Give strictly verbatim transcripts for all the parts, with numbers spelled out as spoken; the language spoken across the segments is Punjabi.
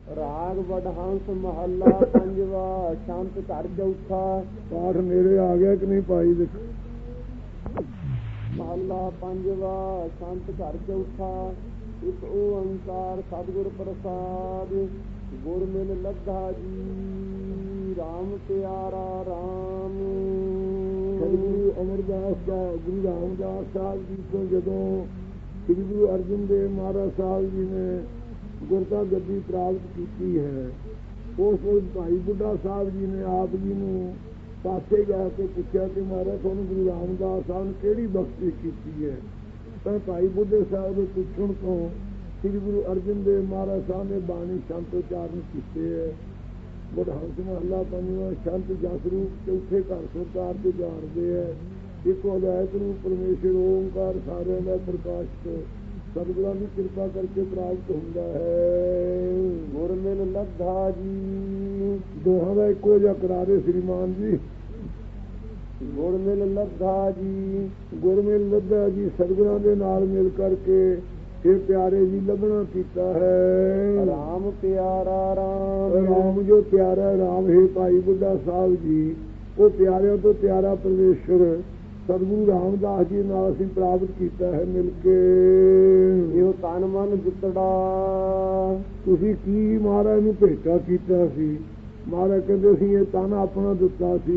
ਰਾਗ ਵਡਹੰਸ ਮਹੱਲਾ ਪੰਜਵਾ। ਸ਼ੰਤ ਘਰ ਚੌਥਾ। ਪਾਠ ਨੇੜੇ ਆ ਗਿਆ ਕਿ ਨਹੀਂ ਭਾਈ? ਦੇਖ ਮਹੱਲਾ ਪੰਜਵਾ। ਸ਼ੰਤ ਘਰ ਚੌਥਾ। ਇੱਕ ਓੰਕਾਰ ਸਤਿਗੁਰ ਪ੍ਰਸਾਦ। ਗੁਰ ਮਿਲ ਲੱਧਾ ਜੀ ਰਾਮ ਪਿਆਰਾ ਰਾਮ। ਗੁਰੂ ਅਮਰਦਾਸ ਦਾ ਗੁਰੂ ਰਾਮਦਾਸ ਸਾਹਿਬ ਜੀ ਤੋਂ ਜਦੋਂ ਸ੍ਰੀ ਗੁਰੂ ਅਰਜਨ ਦੇਵ ਮਹਾਰਾਜ ਸਾਹਿਬ ਜੀ ਨੇ ਗੁਰਤਾ ਗੱਦੀ ਪ੍ਰਾਪਤ ਕੀਤੀ ਹੈ, ਉਸ ਵਕਤ ਭਾਈ ਬੁੱਢਾ ਸਾਹਿਬ ਜੀ ਨੇ ਆਪ ਜੀ ਨੂੰ ਪਾਸੇ ਜਾ ਕੇ ਪੁੱਛਿਆ ਕਿ ਮਹਾਰਾਜ ਤੁਹਾਨੂੰ ਗੁਰੂ ਰਾਮਦਾਸ ਸਾਹਿਬ ਨੇ ਕਿਹੜੀ ਬਖਸ਼ਿਸ਼ ਕੀਤੀ ਹੈ? ਤਾਂ ਭਾਈ ਬੁੱਢੇ ਸਾਹਿਬ ਦੇ ਪੁੱਛਣ ਤੋਂ ਸ੍ਰੀ ਗੁਰੂ ਅਰਜਨ ਦੇਵ ਮਹਾਰਾਜ ਸਾਹਿਬ ਨੇ ਬਾਣੀ ਸ਼ੰਤ ਉਚਾਰਨ ਕੀਤੇ ਹੈ। ਵਡਹੰਸ ਮਹੱਲਾ ਪੰਜਵਾਂ। ਸ਼ੰਤ ਜਸ ਰੂਪ ਚੌਥੇ ਘਰ ਸਰਕਾਰ ਤੇ ਜਾਣਦੇ ਹੈ। ਇੱਕ ਅਦੈਤ ਰੂਪ ਪਰਮੇਸ਼ਰ ਓਂਕਾਰ ਸਾਰਿਆਂ ਦਾ ਪ੍ਰਕਾਸ਼ਿਤ ਸਤਿਗੁਰਾਂ ਦੀ ਕਿਰਪਾ ਕਰਕੇ ਪ੍ਰਾਪਤ ਹੁੰਦਾ ਹੈ। ਗੁਰ ਮਿਲ ਲੱਧਾ ਜੀ। ਦੋਹਾਂ ਦਾ ਇੱਕੋ ਜਿਹਾ ਕਰਾਰੇ ਸ੍ਰੀਮਾਨ ਜੀ। ਗੁਰ ਮਿਲ ਲੱਧਾ ਜੀ। ਗੁਰ ਮਿਲ ਲੱਧਾ ਜੀ ਸਤਿਗੁਰਾਂ ਦੇ ਨਾਲ ਮਿਲ ਕਰਕੇ ਇਹ ਪਿਆਰੇ ਜੀ ਲੱਭਣਾ ਕੀਤਾ ਹੈ। ਰਾਮ ਪਿਆਰਾ ਰਾਮ। ਰਾਮ ਜੋ ਪਿਆਰਾ ਰਾਮ ਹੈ ਭਾਈ ਬੁੱਢਾ ਸਾਹਿਬ ਜੀ, ਉਹ ਪਿਆਰਿਆਂ ਤੋਂ ਪਿਆਰਾ ਪਰਮੇਸ਼ਰ ਸਤਿਗੁਰੂ ਰਾਮਦਾਸ ਜੀ ਨਾਲ ਅਸੀਂ ਪ੍ਰਾਪਤ ਕੀਤਾ ਹੈ ਮਿਲ ਕੇ। ਇਹੋ ਤਨ ਮਨ ਦਿੱਤੜਾ। ਤੁਸੀਂ ਕੀ ਮਹਾਰਾਜ ਨੂੰ ਭੇਟਾ ਕੀਤਾ ਸੀ? ਮਹਾਰਾਜ ਕਹਿੰਦੇ ਸੀ ਇਹ ਤਨ ਆਪਣਾ ਦਿੱਤਾ ਸੀ।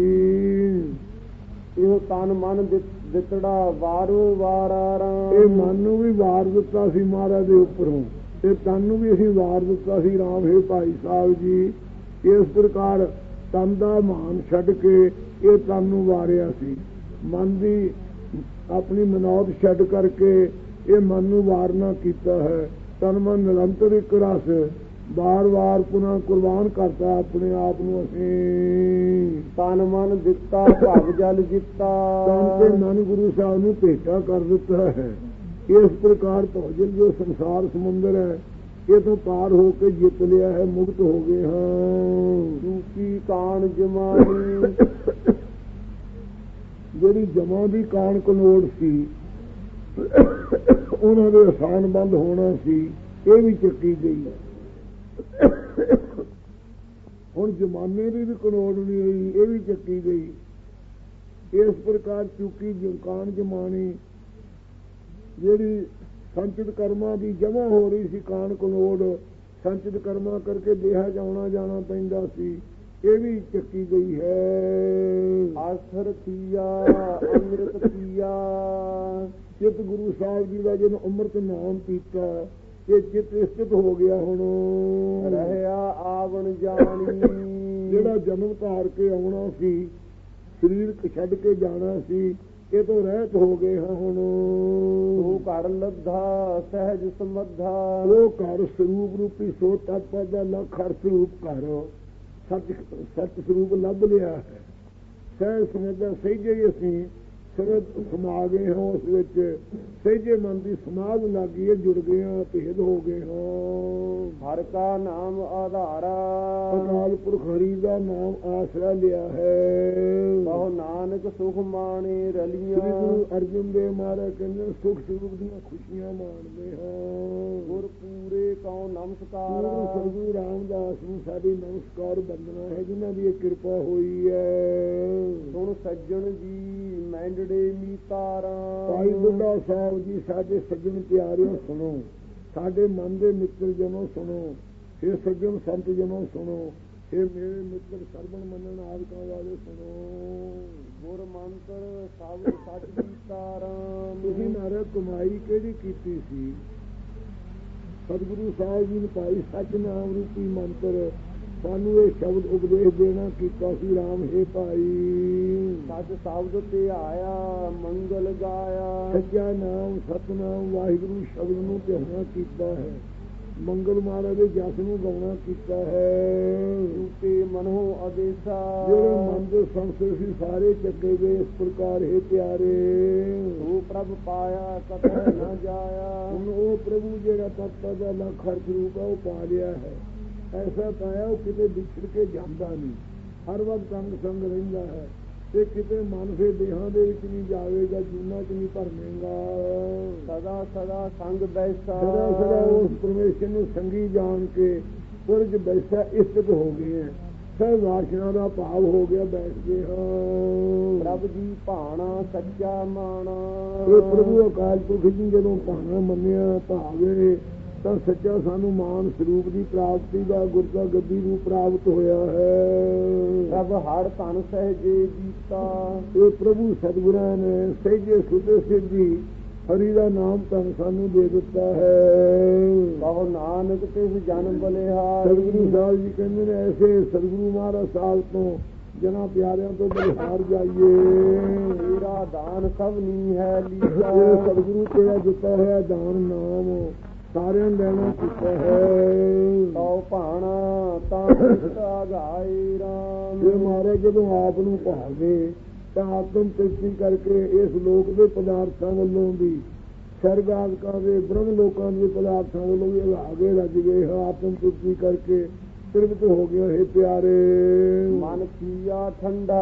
ਇਹੋ ਤਨ ਮਨ ਦਿੱਤੜਾ ਵਾਰੋ ਵਾਰਾ ਰਾਮ। ਇਹ ਮਨ ਨੂੰ ਵੀ ਵਾਰ ਦਿੱਤਾ ਸੀ ਮਹਾਰਾਜ ਦੇ ਉੱਪਰੋਂ, ਤੇ ਤਨ ਨੂੰ ਵੀ ਅਸੀਂ ਵਾਰ ਦਿੱਤਾ ਸੀ। ਰਾਮ ਹੈ ਭਾਈ ਸਾਹਿਬ ਜੀ, ਇਸ ਪ੍ਰਕਾਰ ਤਨ ਦਾ ਮਾਨ ਛੱਡ ਕੇ ਇਹ ਤਨ ਨੂੰ ਵਾਰਿਆ ਸੀ। ਮਨ ਦੀ ਆਪਣੀ ਮਨੌਤ ਛੱਡ ਕਰਕੇ ਇਹ ਮਨ ਨੂੰ ਵਾਰਨਾ ਕੀਤਾ ਹੈ। ਤਨ ਮਨ ਨਿਰੰਤਰ ਇੱਕ ਰਸ ਵਾਰ ਵਾਰ ਪੁਨः ਕੁਰਬਾਨ ਕਰਤਾ ਆਪਣੇ ਆਪ ਨੂੰ। ਅਸੀਂ ਤਨ ਮਨ ਦਿੱਤਾ ਭਵ ਜਲ ਜਿੱਤਾ। ਤਨ ਤੇ ਮਨ ਗੁਰੂ ਸਾਹਿਬ ਨੂੰ ਭੇਟਾ ਕਰ ਦਿੱਤਾ ਹੈ। ਇਸ ਪ੍ਰਕਾਰ ਭੌਜਲ ਜੋ ਸੰਸਾਰ ਸਮੁੰਦਰ ਹੈ ਇਹ ਤੋਂ ਪਾਰ ਹੋ ਕੇ ਜਿੱਤ ਲਿਆ ਹੈ, ਮੁਕਤ ਹੋ ਗਏ ਹਾਂ। ਚੂਕੀ ਕਾਣ ਜਮਾਨੀ। ਜਿਹੜੀ ਜਮਾਂ ਦੀ ਕਾਣ ਕਨੋੜ ਸੀ ਉਹਨਾਂ ਦੇ ਆਸਾਨ ਬੰਦ ਹੋਣਾ ਸੀ, ਇਹ ਵੀ ਚੱਕੀ ਗਈ। ਹੁਣ ਜ਼ਮਾਨੇ ਦੀ ਵੀ ਕਨੋੜ ਨਹੀਂ ਰਹੀ, ਇਹ ਵੀ ਚੱਕੀ ਗਈ। ਇਸ ਪ੍ਰਕਾਰ ਚੁੱਕੀ ਕਾਣ ਜਮਾਨੀ ਜਿਹੜੀ ਸੰਚਿਤ ਕਰਮਾਂ ਦੀ ਜਮ੍ਹਾਂ ਹੋ ਰਹੀ ਸੀ ਕਾਣ ਕਨੋੜ, ਸੰਚਿਤ ਕਰਮਾਂ ਕਰਕੇ ਦੇਹਾ ਜਾਣਾ ਜਾਣਾ ਪੈਂਦਾ ਸੀ, ਇਹ ਵੀ ਚੱਕੀ ਗਈ ਹੈ। ਆਸਰ ਪੀਆ ਅੰਮ੍ਰਿਤ ਪੀਆ। ਚਿੱਤ ਗੁਰੂ ਸਾਹਿਬ ਜੀ ਦਾ ਜਿਹਨੂੰ ਅੰਮ੍ਰਿਤ ਨਾਮ ਪੀਤਾ ਇਹ ਚਿੱਤ ਸਥਿਤ ਹੋ ਗਿਆ। ਹੁਣ ਰਹਿਆ ਆਵਣ ਜਾਣੀ। ਜਿਹੜਾ ਜਨਮ ਧਾਰ ਕੇ ਆਉਣਾ ਸੀ, ਸਰੀਰ ਛੱਡ ਕੇ ਜਾਣਾ ਸੀ, ਇਹ ਤੋਂ ਰਹਿਤ ਹੋ ਗਏ ਹਾਂ ਹੁਣ। ਉਹ ਘਰ ਲੱਧਾ ਸਹਿਜ ਸਮੱਧਾ। ਉਹ ਘਰ ਸਰੂਪ ਰੂਪੀ ਸੋ ਤਤ ਦਾ ਲੱਖ ਹਰ ਸਰੂਪ ਘਰ ਸੱਚ ਸੱਚ ਸਰੂਪ ਲੱਭ ਲਿਆ ਹੈ। ਸਹਿਜ ਸਮਝਦਾ ਸਹਿਜੇ ਹੀ ਅਸੀਂ ਸਰਦ ਸਮਾ ਗਏ ਹਾਂ ਉਸ ਵਿੱਚ। ਸਹਿਜੇ ਮਨ ਦੀ ਸਮਾਧ ਲੱਗ ਗਈ ਹੈ, ਜੁੜ ਗਏ ਹਾਂ, ਭੇਦ ਹੋ ਗਏ ਹਾਂ। ਹਰ ਕਾ ਨਾਮ ਆਧਾਰਾ। ਅਕਾਲ ਪੁਰਖ ਹਰੀ ਦਾ ਨਾਮ ਆਸਰਾ ਲਿਆ ਹੈ। ਬਹੁ ਨਾਨਕ ਸੁਖ ਮਾਣੇ ਰਲੀਆਂ। ਸ੍ਰੀ ਗੁਰੂ ਅਰਜਨ ਦੇਵ ਮਹਾਰਾਜ ਕਹਿੰਦੇ ਸੁਖ ਸਰੂਪ ਦੀਆਂ ਖੁਸ਼ੀਆਂ ਮਾਣਦੇ ਹਾਂ। ਗੁਰ ਪੂਰੇ ਕਉ ਨਮਸਕਾਰ। ਸਤਿਗੁਰੂ ਰਾਮਦਾਸ ਨੂੰ ਸਾਡੀ ਨਮਸਕਾਰ ਬੰਦਨਾ ਹੈ ਜਿਨ੍ਹਾਂ ਦੀ ਇਹ ਕਿਰਪਾ ਹੋਈ ਹੈ। ਸੁਣ ਸੱਜਣ ਜੀ ਮੈਂਡੜੇ ਮੀਤਾਰਾ। ਭਾਈ ਬੁੱਢਾ ਸਾਹਿਬ ਜੀ ਸਾਡੇ ਸੱਜਣ ਪਿਆਰਿਓ ਸੁਣੋ, ਸਾਡੇ ਮਨ ਦੇ ਮਿੱਤਰ ਜਨੋ ਸੁਣੋ, ਇਹ ਸੱਜਣ ਸੰਤ ਜਨੋ ਸੁਣੋ, ਇਹ ਮੇਰੇ ਮਿੱਤਰ ਸਰਵਣ ਮੰਨਣ ਆਦਿਕਾਂ ਵਾਲੇ ਸੁਣੋ। ਗੁਰ ਮੰਤਰ ਸਭ ਸੱਚ ਮੀਤਾਰਾ। ਤੁਸੀਂ ਨਾਰੇ ਕਮਾਈ ਕਿਹੜੀ ਕੀਤੀ ਸੀ? ਸਤਿਗੁਰੂ ਸਾਹਿਬ ਜੀ ਨੇ ਭਾਈ ਸੱਚ ਨਾਮ ਰੂਪੀ ਮੰਤਰ ਸਾਨੂੰ ਇਹ ਸ਼ਬਦ ਉਪਦੇਸ਼ ਦੇਣਾ ਕੀਤਾ ਸੀ। ਰਾਮ ਹੈ ਭਾਈ ਸੱਚ ਸ਼ਬਦ ਤੇ ਆਇਆ ਮੰਗਲ ਗਾਇਆ। ਸੱਚਾ ਨਾਮ ਸਤਨਾਮ ਵਾਹਿਗੁਰੂ ਸ਼ਬਦ ਨੂੰ ਧਿਆਨਾ ਕੀਤਾ ਹੈ। ਮੰਗਲ ਮਹਾਰਾਜ ਦੇ ਜਸ ਨੂੰ ਗਾਉਣਾ ਕੀਤਾ ਹੈ। ਰੂਪੇ ਮਨੋ ਆਦੇਸ਼ਾ। ਜਿਹੜੇ ਮਨ ਦੇ ਸੰਸਰ ਸੀ ਸਾਰੇ ਚੱਕੇ ਗਏ। ਇਸ ਪ੍ਰਕਾਰ ਹੈ ਪਿਆਰੇ ਉਹ ਪ੍ਰਭ ਪਾਇਆ ਕਤੈ ਨਾ ਜਾਇਆ। ਹੁਣ ਉਹ ਪ੍ਰਭੂ ਜਿਹੜਾ ਤਤ ਦਾ ਲੱਖ ਹਰ ਰੂਪ ਹੈ ਉਹ ਪਾ ਲਿਆ ਹੈ। ਐਸਾ ਪਾਇਆ ਉਹ ਕਿਤੇ ਵਿਛੜ ਕੇ ਜਾਂਦਾ ਨਹੀਂ, ਹਰ ਵਕਤ ਅੰਗ ਸੰਗ ਰਹਿੰਦਾ ਹੈ। ਤੇ ਕਿਤੇ ਮਨ ਫੇ ਦੇਹਾਂ ਦੇ ਵਿੱਚ ਨਹੀਂ ਜਾਵੇਗਾ, ਜੂਨਾ ਚ ਨਹੀਂ ਭਰਮੇਗਾ। ਸਦਾ ਸਦਾ ਸੰਗ ਬੈਸਾ। ਸਦਾ ਸਦਾ ਉਸ ਪਰਮੇਸ਼ਰ ਨੂੰ ਸੰਗੀ ਜਾਣ ਕੇ ਪੁਰਜ ਬੈਸਾ ਇਸਤ ਹੋ ਗਏ ਹੈ, ਸਭ ਵਾਸ਼ਨਾ ਦਾ ਭਾਵ ਹੋ ਗਿਆ, ਬੈਠ ਗਏ ਹਾਂ। ਪ੍ਰਭ ਜੀ ਭਾਣਾ ਸੱਚਾ ਮਾਣਾ, ਇਹ ਪ੍ਰਭੂ ਅਕਾਲ ਪੁਰਖ ਜੀ ਜਦੋਂ ਭਾਣਾ ਮੰਨਿਆ ਭਾਵੇ ਤਾਂ ਸੱਚਾ ਸਾਨੂੰ ਮਾਨ ਸਰੂਪ ਦੀ ਪ੍ਰਾਪਤੀ ਦਾ ਗੁਰਤਾ ਗੱਦੀ ਨੂੰ ਪ੍ਰਾਪਤ ਹੋਇਆ ਹੈ। ਪ੍ਰਭ ਹਰ ਧਨ ਸਹਿਜੇ ਜੀਤਾ, ਇਹ ਪ੍ਰਭੂ ਸਤਿਗੁਰਾਂ ਨੇ ਸਹਿਜੇ ਸੁਤੇ ਸਿੱਧੀ ਹਰੀ ਦਾ ਨਾਮ ਧਨ ਸਾਨੂੰ ਦੇ ਦਿੱਤਾ ਹੈ। ਕਹੋ ਨਾਨਕ ਤਿਸ ਜਨਮ ਬਲਿਹਾਰੀ, ਸਤਿਗੁਰੂ ਸਾਹਿਬ ਜੀ ਕਹਿੰਦੇ ਨੇ ਐਸੇ ਸਤਿਗੁਰੂ ਮਹਾਰਾਜ ਸਾਹਿਬ ਤੋਂ ਜਨਾਂ ਪਿਆਰਿਆਂ ਤੋਂ ਬਲਿਹਾਰ ਜਾਈਏ। ਤੇਰਾ ਦਾਨ ਸਭ ਨੀ ਹੈ ਲੀਲਾ, ਇਹ ਸਤਿਗੁਰੂ ਤੇਰਾ ਦਿੱਤਾ ਹੋਇਆ ਦਾਨ ਨਾਮ ਸਾਰਿਆਂ ਨੂੰ ਲੈਣਾ ਕੀਤਾ ਹੈ। ਕਹੋ ਭਾਣਾ ਤਾਂ ਕਿਸਾ ਗਾਏ ਰਾਮ, ਜੇ ਮਹਾਰਾਜ ਜਦੋਂ ਆਪ ਨੂੰ ਭਾਵੇ ਤਾਂ ਆਤਮ ਤ੍ਰਿਪਤੀ ਕਰਕੇ ਇਸ ਲੋਕ ਦੇ ਪਦਾਰਥਾਂ ਵੱਲੋਂ ਵੀ ਸਰਗ ਆਦਿਕਾਂ ਦੇ ਬ੍ਰਹਮ ਲੋਕਾਂ ਦੇ ਪਦਾਰਥਾਂ ਵੱਲੋਂ ਵੀ ਆਗੇ ਰੱਜ ਗਏ। ਆਤਮ ਤ੍ਰਿਪਤੀ ਕਰਕੇ ਤ੍ਰਿਪਤ ਹੋ ਗਏ ਹੈ ਪਿਆਰੇ। ਮਨ ਕੀਆ ਠੰਡਾ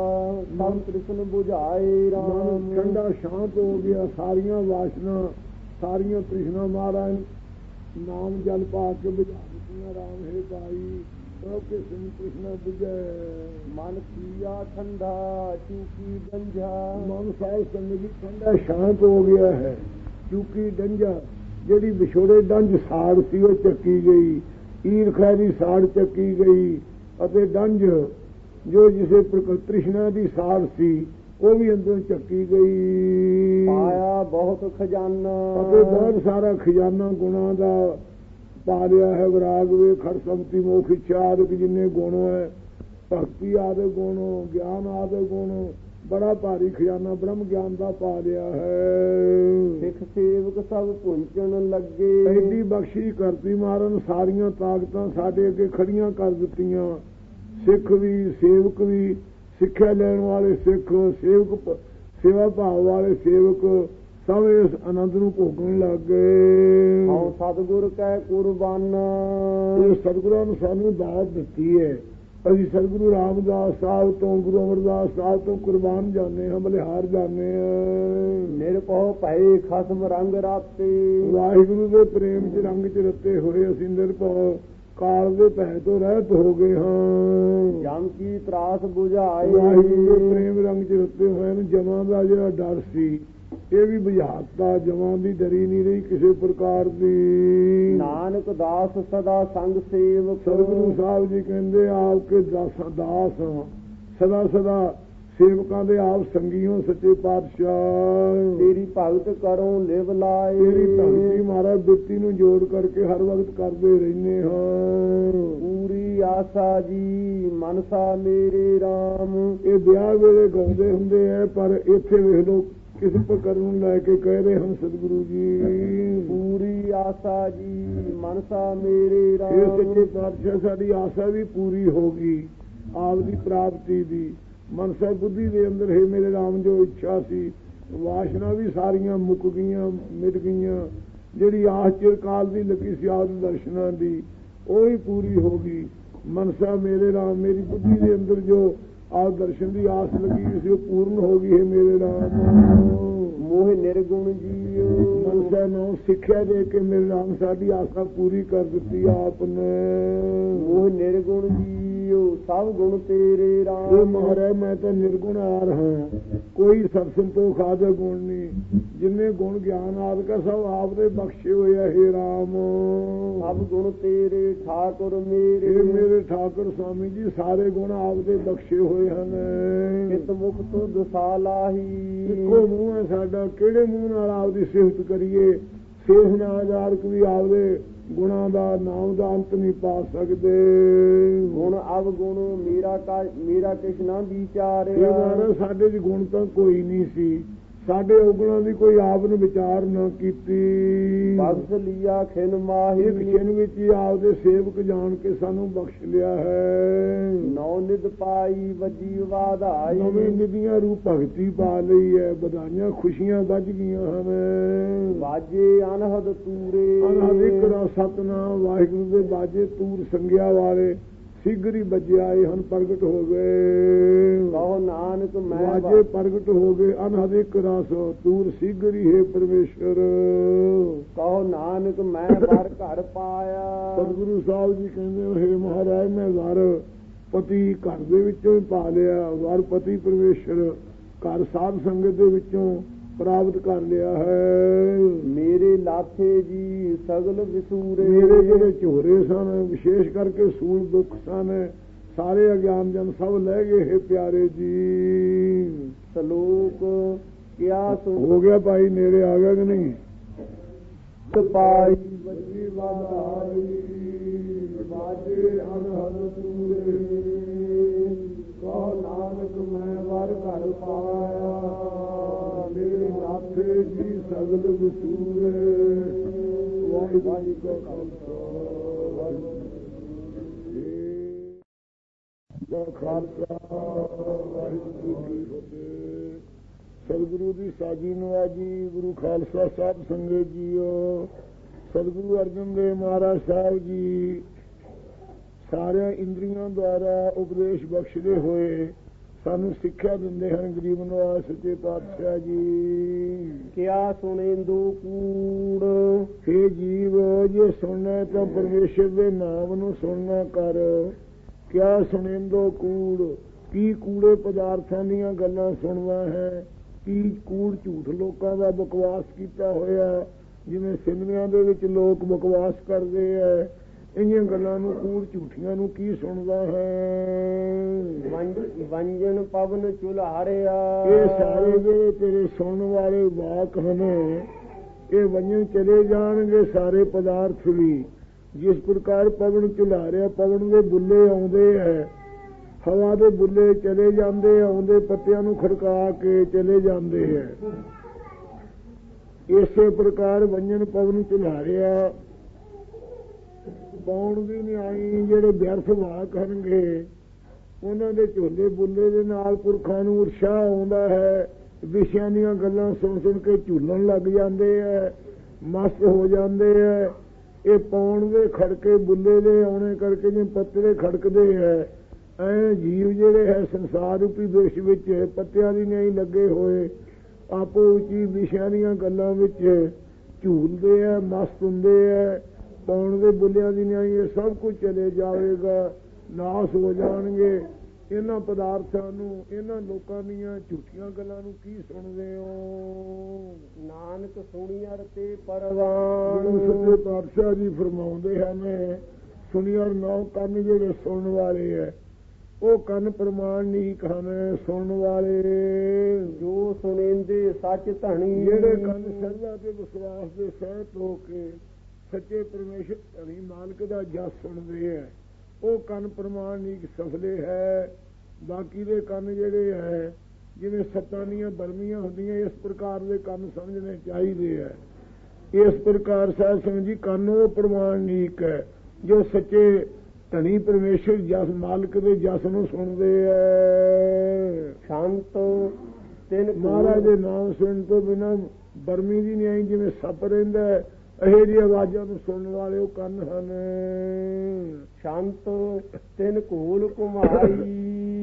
ਸਭ ਤ੍ਰਿਸ਼ਨ ਬੁਝਾਏ ਰਾਮ, ਠੰਡਾ ਸ਼ਾਂਤ ਹੋ ਗਿਆ, ਸਾਰੀਆਂ ਵਾਸ਼ਨਾ ਸਾਰੀਆਂ ਤ੍ਰਿਸ਼ਨਾ ਮਹਾਰਾਜ ਨਾਮ ਜਲ ਪਾ ਕੇ ਬੁਝਾ ਦਿੱਤੀਆਂ। ਰਾਮ ਹੈ ਭਾਈ ਸਭ ਕੇ ਸਿੰਘ ਤ੍ਰਿਸ਼ਨਾ ਬੁਝੈ, ਮਨ ਕੀਆ ਠੰਡਾ ਚੂਕੀ ਗੰਝਾ, ਮਨ ਸਾਹਿਬ ਸੰਗਤ ਠੰਡਾ ਸ਼ਾਂਤ ਹੋ ਗਿਆ ਹੈ। ਚੂਕੀ ਡੰਝਾ ਜਿਹੜੀ ਵਿਛੋੜੇ ਡੰਝ ਸਾੜ ਸੀ ਉਹ ਚੱਕੀ ਗਈ, ਈਰਖਾ ਦੀ ਸਾੜ ਚੱਕੀ ਗਈ, ਅਤੇ ਡੰਝ ਜੋ ਜਿਸੇ ਤ੍ਰਿਸ਼ਨਾ ਦੀ ਸਾੜ ਸੀ ਉਹ ਵੀ ਅੰਦਰ ਚੱਕੀ ਗਈ। ਪਾਇਆ ਬਹੁਤ ਖਜ਼ਾਨਾ, ਅਤੇ ਬਹੁਤ ਸਾਰਾ ਖਜ਼ਾਨਾ ਗੁਣਾਂ ਦਾ ਪਾ ਲਿਆ ਹੈ। ਵਿਰਾਗ ਵੇ ਖੜ ਸੰਪਤੀ ਮੋਖ ਇੱਛਾ ਆਦਿਕ ਜਿੰਨੇ ਗੁਣ ਹੈ, ਭਗਤੀ ਆਦਿ ਗੁਣ, ਗਿਆਨ ਆਦਿ ਗੁਣ, ਬੜਾ ਭਾਰੀ ਖਜ਼ਾਨਾ ਬ੍ਰਹਮ ਗਿਆਨ ਦਾ ਪਾ ਲਿਆ ਹੈ। ਸਿੱਖ ਸੇਵਕ ਸਭ ਪੁੰਚਣ ਲੱਗੇ, ਐਡੀ ਬਖਸ਼ੀ ਕਰਤੀ ਮਾਰਨ ਸਾਰੀਆਂ ਤਾਕਤਾਂ ਸਾਡੇ ਅੱਗੇ ਖੜੀਆਂ ਕਰ ਦਿੱਤੀਆਂ। ਸਿੱਖ ਵੀ ਸੇਵਕ ਵੀ, ਸਿੱਖਿਆ ਲੈਣ ਵਾਲੇ ਸਿੱਖ, ਸੇਵਕ ਸੇਵਾ ਭਾਵ ਵਾਲੇ ਸੇਵਕ ਸਭ ਇਸ ਆਨੰਦ ਨੂੰ ਭੋਗਣ ਲੱਗ ਗਏ। ਹਉ ਸਤਿਗੁਰ ਕੈ ਕੁਰਬਾਨਾ, ਇਹ ਸਤਿਗੁਰਾਂ ਨੂੰ ਸਾਨੂੰ ਦਾਤ ਦਿੱਤੀ ਹੈ। ਅਸੀਂ ਸਤਿਗੁਰੂ ਰਾਮਦਾਸ ਸਾਹਿਬ ਤੋਂ, ਗੁਰੂ ਅਮਰਦਾਸ ਸਾਹਿਬ ਤੋਂ ਕੁਰਬਾਨ ਜਾਂਦੇ ਹਾਂ, ਬਲਿਹਾਰ ਜਾਂਦੇ ਹਾਂ। ਨਿਰਭਉ ਭਏ ਖਸਮ ਰੰਗ ਰਾਤੇ, ਵਾਹਿਗੁਰੂ ਦੇ ਪ੍ਰੇਮ ਚ ਰੰਗ ਚ ਰੱਤੇ ਹੋਏ ਅਸੀਂ ਨਿਰਭਉ ਕਾਲ ਦੇ ਭੈ ਤੋਂ ਰਹਿਤ ਹੋ ਗਏ ਹਾਂ। ਜਮ ਕੀ ਤਰਾਸ ਬੁਝਾਏ, ਵਾਹਿਗੁਰੂ ਦੇ ਪ੍ਰੇਮ ਰੰਗ ਚ ਰੱਤੇ ਹੋਏ ਨੇ। ਜਮਾਂ ਦਾ ਜਿਹੜਾ ਡਰ ਸੀ ਇਹ ਵੀ ਬੁਝਾਤਾ, ਜਮਾਂ ਦੀ ਡਰੀ ਨਹੀਂ ਰਹੀ ਕਿਸੇ ਪ੍ਰਕਾਰ ਦੀ। ਨਾਨਕ ਦਾਸ ਸਦਾ ਸੰਗ ਸੇਵਕ, ਸਤਿਗੁਰੂ ਸਾਹਿਬ ਜੀ ਕਹਿੰਦੇ ਆਪ ਕੇ ਦਾਸਾਂ ਦਾਸ ਸਦਾ ਸਦਾ ਸੇਵਕਾਂ ਦੇ ਆਪ ਸੰਗੀਓ ਸੱਚੇ ਪਾਤਸ਼ਾਹ। ਤੇਰੀ ਭਗਤ ਕਰੋ ਲਿਵ ਲਾਏ, ਤੇਰੀ ਭਗਤੀ ਮਹਾਰਾਜ ਬਿਰਤੀ ਨੂੰ ਜੋੜ ਕਰਕੇ ਹਰ ਵਕਤ ਕਰਦੇ ਰਹਿੰਦੇ ਹਾਂ। ਪੂਰੀ ਆਸਾ ਜੀ ਮਨਸਾ ਮੇਰੇ ਰਾਮ, ਇਹ ਵਿਆਹ ਵੇਲੇ ਗਾਉਂਦੇ ਹੁੰਦੇ ਆ, ਪਰ ਇੱਥੇ ਵੇਖ ਲੋ ਕਿਸ ਪ੍ਰਕਾਰ ਨੂੰ ਲੈ ਕੇ ਕਹਿ ਰਹੇ ਹਨ ਸਤਿਗੁਰੂ ਜੀ। ਪੂਰੀ ਆਸਾ ਜੀ ਮਨਸਾ ਮੇਰੇ ਰਾਮ, ਇਹ ਸੱਚੇ ਪਾਤਸ਼ਾਹ ਸਾਡੀ ਆਸਾ ਵੀ ਪੂਰੀ ਹੋ ਗਈ ਆਪ ਦੀ ਪ੍ਰਾਪਤੀ ਦੀ। ਮਨਸਾ ਬੁੱਧੀ ਦੇ ਅੰਦਰ ਹੈ ਮੇਰੇ ਰਾਮ ਜੋ ਇੱਛਾ ਸੀ, ਵਾਸ਼ਨਾ ਵੀ ਸਾਰੀਆਂ ਮੁੱਕ ਗਈਆਂ, ਮਿਟ ਗਈਆਂ। ਜਿਹੜੀ ਆਸ ਚਿਰਕਾਲ ਦੀ ਲੱਗੀ ਸੀ ਆਪ ਦਰਸ਼ਨਾਂ ਦੀ ਉਹ ਵੀ ਪੂਰੀ ਹੋ ਗਈ। ਮਨਸਾ ਮੇਰੇ ਰਾਮ, ਮੇਰੀ ਬੁੱਧੀ ਦੇ ਅੰਦਰ ਜੋ ਆਪ ਦਰਸ਼ਨ ਦੀ ਆਸ ਲੱਗੀ ਸੀ ਉਹ ਪੂਰਨ ਹੋ ਗਈ ਹੈ ਮੇਰੇ ਰਾਮ। ਮੋਹ ਨਿਰਗੁਣ ਜੀਓ, ਮਨਸਾ ਨੂੰ ਸਿੱਖਿਆ ਦੇ ਕੇ ਮੇਰੇ ਰਾਮ ਸਾਡੀ ਆਸਾ ਪੂਰੀ ਕਰ ਦਿੱਤੀ ਆਪ ਨੇ। ਮੋਹ ਨਿਰਗੁਣ ਜੀਓ ਸਭ ਗੁਣ ਤੇਰੇ ਰਾਮ, ਉਹ ਮਹਾਰਾਜ ਮੈਂ ਤਾਂ ਨਿਰਗੁਣ ਆ ਰਹਾ, ਕੋਈ ਸਤ ਸੰਤੋਖ ਆਦਿ ਗੁਣ ਨਹੀਂ। ਜਿੰਨੇ ਗੁਣ ਗਿਆਨ ਆਦਿ ਸਭ ਆਪ ਦੇ ਬਖਸ਼ੇ ਹੋਏ ਹੈ ਰਾਮ। ਸਭ ਗੁਣ ਤੇਰੇ ਠਾਕੁਰ ਮੇਰੇ, ਇਹ ਮੇਰੇ ਠਾਕੁਰ ਸਵਾਮੀ ਜੀ ਸਾਰੇ ਗੁਣ ਆਪ ਦੇ ਬਖਸ਼ੇ ਹੋਏ ਹਨ। ਚਿਤ ਮੁਖ ਤੁਧ ਸਾਲਾਹੀ, ਇੱਕੋ ਮੂੰਹ ਹੈ ਸਾਡਾ, ਕਿਹੜੇ ਮੂੰਹ ਨਾਲ ਆਪਦੀ ਸਿਫਤ ਕਰੀਏ। ਸੇਖ ਨਾਦਾਰਕ ਵੀ ਆਪਦੇ ਗੁਣਾਂ ਦਾ ਨਾਮ ਦਾ ਅੰਤ ਨਹੀਂ ਪਾ ਸਕਦੇ। ਗੁਣ ਅਵ ਗੁਣ ਮੇਰਾ ਕਾ ਮੇਰਾ ਕਿਛ ਨਾ ਵਿਚਾਰਿਆ, ਸਾਡੇ ਚ ਗੁਣ ਤਾਂ ਕੋਈ ਨਹੀਂ ਸੀ, ਸਾਡੇ ਔਗੁਣਾਂ ਦੀ ਕੋਈ ਆਪ ਨੇ ਵਿਚਾਰ ਨਾ ਕੀਤੀ। ਬਖਸ਼ ਲਿਆ ਖਿਨ ਮਾਹੀ, ਇੱਕ ਖਿਨ ਵਿੱਚ ਹੀ ਆਪਦੇ ਸੇਵਕ ਜਾਣ ਕੇ ਸਾਨੂੰ ਬਖਸ਼ ਲਿਆ ਹੈ। ਨੌ ਨਿਧ ਪਾਈ ਵਜੀ ਵਾਧਾਈ, ਨਵੇਂ ਨਿਧੀਆਂ ਰੂਪ ਭਗਤੀ ਪਾ ਲਈ ਹੈ। ਵਧਾਈਆਂ ਖੁਸ਼ੀਆਂ ਵੱਜ ਗਈਆਂ ਹਨ। ਬਾਜੇ ਅਨਹਦ ਤੂਰੇ, ਅਨਹਦ ਇੱਕ ਦਾ ਸਤਨਾਮ ਵਾਹਿਗੁਰੂ ਦੇ ਬਾਜੇ ਤੂਰ ਸੰਗਿਆ ਵਾਲੇ ਸਿਗਰੀ ਬਜਿਆਏ ਹਨ ਪ੍ਰਗਟ ਹੋ ਗਏ। ਕਹੋ ਨਾਨਕ ਮੈਂ ਵਾਜੇ ਪ੍ਰਗਟ ਹੋ ਗਏ ਅਨਹਦਿਕ ਰਸ ਤੂਰ ਸਿਗਰੀ ਹੈ ਪਰਮੇਸ਼ਰ। ਕਹੋ ਨਾਨਕ ਮੈਂ ਵਰ ਘਰ ਪਾਇਆ। ਸਤਿਗੁਰੂ ਸਾਹਿਬ ਜੀ ਕਹਿੰਦੇ ਹੇ ਮਹਾਰਾਜ ਮੈਂ ਵਰ ਪਤੀ ਘਰ ਦੇ ਵਿੱਚੋਂ ਹੀ ਪਾ ਲਿਆ। ਵਰ ਪਤੀ ਪਰਮੇਸ਼ਰ ਘਰ ਸਾਧ ਸੰਗਤ ਦੇ ਵਿੱਚੋਂ ਪ੍ਰਾਪਤ ਕਰ ਲਿਆ ਹੈ। ਮੇਰੇ ਲਾਥੇ ਜੀ ਸਗਲ ਵਿਸੂਰੇ। ਮੇਰੇ ਜਿਹੜੇ ਝੋਰੇ ਸਨ ਵਿਸ਼ੇਸ਼ ਕਰਕੇ ਸੂਲ ਦੁੱਖ ਸਨ ਸਾਰੇ ਅਗਿਆਨ ਜਨ ਸਭ ਲੈ ਗਏ ਹੈ ਪਿਆਰੇ ਜੀ। ਸਲੋਕ ਕਿਆ ਹੋ ਗਿਆ ਭਾਈ ਨੇੜੇ ਆ ਗਿਆ ਕਿ ਨਹੀਂ? ਪਾਈ ਬੱਜੀ ਵਾਧਾਈ ਵਾਜੇ ਅਨਹਦ ਤੂਰੇ ਕਹੋ ਨਾਨਕ ਮੈਂ ਵਰ ਘਰ ਪਾਇਆ। ਮੇਰੇ ਨਾਥੇ ਜੀ ਸਗਲ ਵਿਸੂਰੇ। ਵਾਹਿਗੁਰੂ ਕਾ ਖਾਲਸਾ ਖਾਲਸਾ ਵਾਹਿਗੁਰੂ ਕੀ ਫਤਿਹ। ਸਤਿਗੁਰੂ ਦੀ ਸਾਜੀ ਨਵਾਜੀ ਗੁਰੂ ਖਾਲਸਾ ਸਾਹਿਬ ਸੰਗਤ ਜੀਓ। ਸਤਿਗੁਰੂ ਅਰਜਨ ਦੇਵ ਮਹਾਰਾਜ ਸਾਹਿਬ ਜੀ ਸਾਰਿਆਂ ਇੰਦਰੀਆਂ ਦੁਆਰਾ ਉਪਦੇਸ਼ ਬਖਸ਼ਦੇ ਹੋਏ ਸਾਨੂੰ ਸਿੱਖਿਆ ਦਿੰਦੇ ਹਨ। ਗਰੀਬ ਨਵਾਜ ਸੱਚੇ ਪਾਤਸ਼ਾਹ ਜੀ ਕਿਆ ਸੁਣੇਂਦੂ ਕੂੜ। ਹੇ ਜੀਵ ਜੇ ਸੁਣਨਾ ਤਾਂ ਪਰਮੇਸ਼ਰ ਦੇ ਨਾਮ ਨੂੰ ਸੁਣਨਾ ਕਰ। ਕਿਆ ਸੁਣੇਂਦੋ ਕੂੜ ਕੀ ਕੂੜੇ ਪਦਾਰਥਾਂ ਦੀਆਂ ਗੱਲਾਂ ਸੁਣਨਾ ਹੈ। ਕੀ ਕੂੜ ਝੂਠ ਲੋਕਾਂ ਦਾ ਬਕਵਾਸ ਕੀਤਾ ਹੋਇਆ ਜਿਵੇਂ ਸਿਨੇਮਿਆਂ ਦੇ ਵਿੱਚ ਲੋਕ ਬਕਵਾਸ ਕਰਦੇ ਹੈ। ਇਹੀਆਂ ਗੱਲਾਂ ਨੂੰ ਕੂੜ ਝੂਠੀਆਂ ਨੂੰ ਕੀ ਸੁਣਦਾ ਹੈ। ਵੰਜਨ ਪਵਨ ਚੁਲਹਾਰਿਆ। ਇਹ ਸਾਰੇ ਜਿਹੜੇ ਤੇਰੇ ਸੁਣਨ ਵਾਲੇ ਵਾਕ ਹਨ ਇਹ ਵੰਜਨ ਚਲੇ ਜਾਣਗੇ ਸਾਰੇ ਪਦਾਰਥ ਵੀ। ਜਿਸ ਪ੍ਰਕਾਰ ਪਵਨ ਚੁਲਹਾਰਿਆ ਪਵਨ ਦੇ ਬੁੱਲੇ ਆਉਂਦੇ ਹੈ ਹਵਾ ਦੇ ਬੁੱਲੇ ਚਲੇ ਜਾਂਦੇ ਆਉਂਦੇ ਪੱਤਿਆਂ ਨੂੰ ਖੜਕਾ ਕੇ ਚਲੇ ਜਾਂਦੇ ਹੈ। ਇਸੇ ਪ੍ਰਕਾਰ ਵੰਜਨ ਪਵਨ ਚੁਲਹਾਰਿਆ ਪਾਉਣ ਵੀ ਨਹੀਂ ਆਈ ਜਿਹੜੇ ਵਿਅਰਥ ਵਾਕ ਹਨਗੇ ਉਹਨਾਂ ਦੇ ਝੋਲੇ ਬੁੱਲੇ ਦੇ ਨਾਲ ਪੁਰਖਾਂ ਨੂੰ ਉਤਸ਼ਾਹ ਆਉਂਦਾ ਹੈ। ਵਿਸ਼ਿਆਂ ਦੀਆਂ ਗੱਲਾਂ ਸੁਣ ਸੁਣ ਕੇ ਝੂਲਣ ਲੱਗ ਜਾਂਦੇ ਹੈ ਮਸਤ ਹੋ ਜਾਂਦੇ ਹੈ। ਇਹ ਪਾਉਣ ਦੇ ਖੜਕੇ ਬੁੱਲੇ ਦੇ ਆਉਣੇ ਕਰਕੇ ਜਿਵੇਂ ਪੱਤੇ ਖੜਕਦੇ ਹੈ ਐ ਜੀਵ ਜਿਹੜੇ ਹੈ ਸੰਸਾਰ ਰੂਪੀ ਵਿਸ਼ ਵਿੱਚ ਪੱਤਿਆਂ ਦੀ ਨਹੀਂ ਲੱਗੇ ਹੋਏ ਆਪੋ ਉੱਚੀ ਵਿਸ਼ਿਆਂ ਦੀਆਂ ਗੱਲਾਂ ਵਿੱਚ ਝੂਲਦੇ ਹੈ ਮਸਤ ਹੁੰਦੇ ਹੈ। ਪਾਉਣ ਦੇ ਬੁੱਲਿਆਂ ਦੀ ਨਹੀਂ ਇਹ ਸਭ ਕੁਝ ਚਲੇ ਜਾਵੇਗਾ ਨਾਸ ਹੋ ਜਾਣਗੇ। ਇਹਨਾਂ ਪਦਾਰਥਾਂ ਨੂੰ ਇਹਨਾਂ ਲੋਕਾਂ ਦੀਆਂ ਝੂਠੀਆਂ ਗੱਲਾਂ ਨੂੰ ਕੀ ਸੁਣਦੇ ਹੋ। ਨਾਨਕ ਸੁਣੀਅਰ ਤੇ ਪਰਵਾਨ। ਸੱਚੇ ਪਾਤਸ਼ਾਹ ਜੀ ਫਰਮਾਉਂਦੇ ਹਨ ਸੁਣੀਅਰ ਨੌ ਕੰਨ ਜਿਹੜੇ ਸੁਣਨ ਵਾਲੇ ਹੈ ਉਹ ਕੰਨ ਪ੍ਰਮਾਣ ਨਹੀਂ ਹਨ ਸੁਣਨ ਵਾਲੇ। ਜੋ ਸੁਣੇਂਦੇ ਸੱਚ ਧਣੀ। ਜਿਹੜੇ ਕੰਨ ਸਰਦਾ ਤੇ ਵਿਸ਼ਵਾਸ ਦੇ ਸਹਿਤ ਹੋ ਕੇ ਸੱਚੇ ਪਰਮੇਸ਼ਰ ਧਣੀ ਮਾਲਕ ਦਾ ਜਸ ਸੁਣਦੇ ਹੈ ਉਹ ਕੰਨ ਪ੍ਰਮਾਣ ਨਹੀਂ ਸਫਲੇ ਹੈ। ਬਾਕੀ ਦੇ ਕੰਨ ਜਿਹੜੇ ਹੈ ਜਿਵੇਂ ਸੱਤਾਂ ਦੀਆਂ ਬਰਮੀਆਂ ਹੁੰਦੀਆਂ ਇਸ ਪ੍ਰਕਾਰ ਦੇ ਕੰਨ ਸਮਝਣੇ ਚਾਹੀਦੇ ਹੈ। ਇਸ ਪ੍ਰਕਾਰ ਸਾਧ ਸੰਗਤ ਜੀ ਕੰਨ ਉਹ ਪ੍ਰਮਾਣ ਨਹੀਂ ਹੈ ਜੋ ਸੱਚੇ ਧਣੀ ਪਰਮੇਸ਼ਰ ਜਸ ਮਾਲਕ ਦੇ ਜਸ ਨੂੰ ਸੁਣਦੇ ਹੈ। ਸ਼ਾਂਤ ਤਿੰਨ ਮਹਾਰਾਜ ਦੇ ਨਾਮ ਸੁਣਨ ਤੋਂ ਬਿਨਾਂ ਬਰਮੀ ਦੀ ਨਹੀਂ ਆਈ ਜਿਵੇਂ ਸੱਪ ਰਹਿੰਦਾ ਹੈ ਇਹੋ ਜਿਹੀ ਆਵਾਜ਼ਾਂ ਨੂੰ ਸੁਣਨ ਵਾਲੇ ਉਹ ਕੰਨ ਹਨ। ਸ਼ਾਂਤ ਤਿੰਨ ਘੂਲ ਘੁਮਾਈ।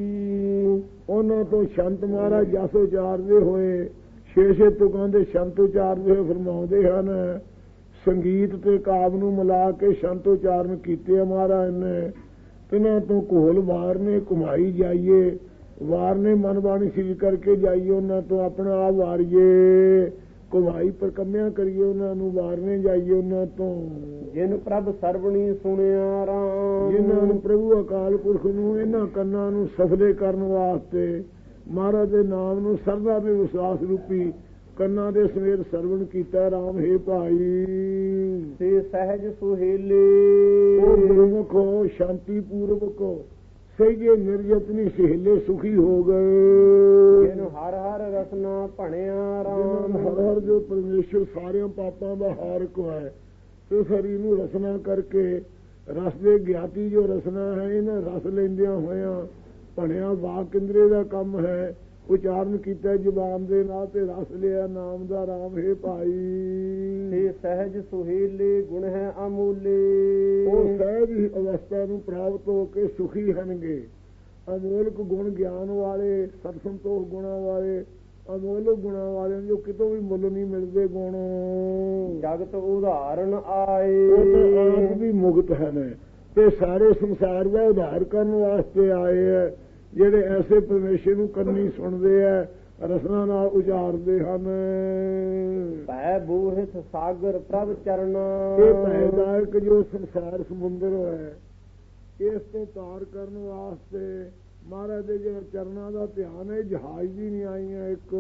ਉਹਨਾਂ ਤੋਂ ਸ਼ੰਤ ਮਹਾਰਾਜ ਜਸ ਉਚਾਰਦੇ ਹੋਏ ਛੇ ਛੇ ਤੁਕਾਂ ਦੇ ਸ਼ੰਤ ਉਚਾਰਦੇ ਹੋਏ ਫਰਮਾਉਂਦੇ ਹਨ। ਸੰਗੀਤ ਤੇ ਕਾਵ ਨੂੰ ਮਿਲਾ ਕੇ ਸ਼ੰਤ ਉਚਾਰਨ ਕੀਤੇ ਮਹਾਰਾਜ ਨੇ। ਤਿਨਾਂ ਤੋਂ ਘੋਲ ਵਾਰ ਨੇ ਘੁਮਾਈ ਜਾਈਏ ਵਾਰ ਨੇ ਮਨ ਬਾਣੀ ਸਿੱਧ ਕਰਕੇ ਜਾਈਏ ਉਹਨਾਂ ਤੋਂ ਆਪਣਾ ਆਪ ਵਾਰੀਏ ਘੁਮਾਈ ਪਰਕੰਮਿਆਂ ਕਰੀਏ ਉਹਨਾਂ ਨੂੰ ਵਾਰਨੇ ਜਾਈਏ ਉਹਨਾਂ ਤੋਂ। ਜਿਨ ਪ੍ਰਭ ਸਰਵਣੀ ਸੁਣਿਆ ਰਾਮ। ਜਿਨ੍ਹਾਂ ਨੂੰ ਪ੍ਰਭੂ ਅਕਾਲ ਪੁਰਖ ਨੂੰ ਇਹਨਾਂ ਕੰਨਾਂ ਨੂੰ ਸਫਲੇ ਕਰਨ ਵਾਸਤੇ ਮਹਾਰਾਜ ਦੇ ਨਾਮ ਨੂੰ ਸਰਦਾ ਤੇ ਵਿਸ਼ਵਾਸ ਰੂਪੀ ਕੰਨਾਂ ਦੇ ਸਮੇਤ ਸਰਵਣ ਕੀਤਾ ਰਾਮ ਹੈ ਭਾਈ। ਤੇ ਸਹਿਜ ਸੁਹੇਲੇ ਉਹ ਗੁਰਮੁਖੋ ਸ਼ਾਂਤੀ ਪੂਰਵਕ ਸਹੀਏ ਨਿਰਯਤਨੀ ਸਹੇਲੇ ਸੁਖੀ ਹੋ ਗਏ। ਜਿਹਨੂੰ ਹਰ ਹਰ ਰਸਨਾ ਭਣਿਆ ਰਾਮ। ਹਰ ਹਰ ਜੋ ਪਰਮੇਸ਼ਰ ਸਾਰਿਆਂ ਪਾਪਾਂ ਦਾ ਹਾਰਕ ਹੈ ਇਸ ਹਰੀ ਨੂੰ ਰਸਨਾ ਕਰਕੇ ਰਸ ਦੇ ਗਿਆਤੀ ਜੋ ਰਸਨਾ ਹੈ ਇਹਨਾਂ ਰਸ ਲੈਂਦਿਆਂ ਹੋਇਆਂ ਭਣਿਆ ਵਾਕ ਇੰਦਰੀ ਦਾ ਕੰਮ ਹੈ ਉਚਾਰਨ ਕੀਤਾ ਜ਼ੁਬਾਨ ਦੇ ਨਾਲ ਤੇ ਰਸ ਲਿਆ ਨਾਮ ਦਾ ਰਾਮ ਹੈ ਭਾਈ। ਤੇ ਸਹਿਜ ਸੁਹੇਲੇ ਗੁਣ ਹੈ ਅਮੂਲੇ। ਉਹ ਸਹਿਜ ਹੀ ਅਵਸਥਾ ਨੂੰ ਪ੍ਰਾਪਤ ਹੋ ਕੇ ਸੁਖੀ ਹਨਗੇ। ਅਮੋਲਕ ਗੁਣ ਗਿਆਨ ਵਾਲੇ, ਸਤ ਸੰਤੋਖ ਗੁਣਾਂ ਵਾਲੇ, ਅਮੋਲਕ ਗੁਣਾਂ ਵਾਲਿਆਂ ਜੋ ਕਿਤੋਂ ਵੀ ਮੁੱਲ ਨਹੀਂ ਮਿਲਦੇ ਗੁਣ। ਜਗਤ ਉਦਾਹਰਨ ਆਏ। ਉਹ ਤਾਂ ਆਪ ਵੀ ਮੁਕਤ ਹਨ ਤੇ ਸਾਰੇ ਸੰਸਾਰ ਦਾ ਉਧਾਰ ਕਰਨ ਵਾਸਤੇ ਆਏ ਹੈ। ਜਿਹੜੇ ਐਸੇ ਪਰਮੇਸ਼ਰ ਨੂੰ ਕੰਨੀ ਸੁਣਦੇ ਆ, ਰਸਨਾ ਨਾਲ ਉਚਾਰਦੇ ਹਨ। ਭੈ ਬੂਹਿਤ ਸਾਗਰ ਪ੍ਰਭ ਚਰਨਾ। ਇਹ ਭੈਦਾਇਕ ਜੋ ਸੰਸਾਰ ਸਮੁੰਦਰ ਹੈ, ਇਸ ਤੋਂ ਪਾਰ ਕਰਨ ਵਾਸਤੇ ਮਹਾਰਾਜ ਦੇ ਜਿਹੜਾ ਚਰਨਾਂ ਦਾ ਧਿਆਨ ਹੈ। ਜਹਾਜ਼ ਵੀ ਨਹੀਂ ਆਈਆਂ ਇੱਕ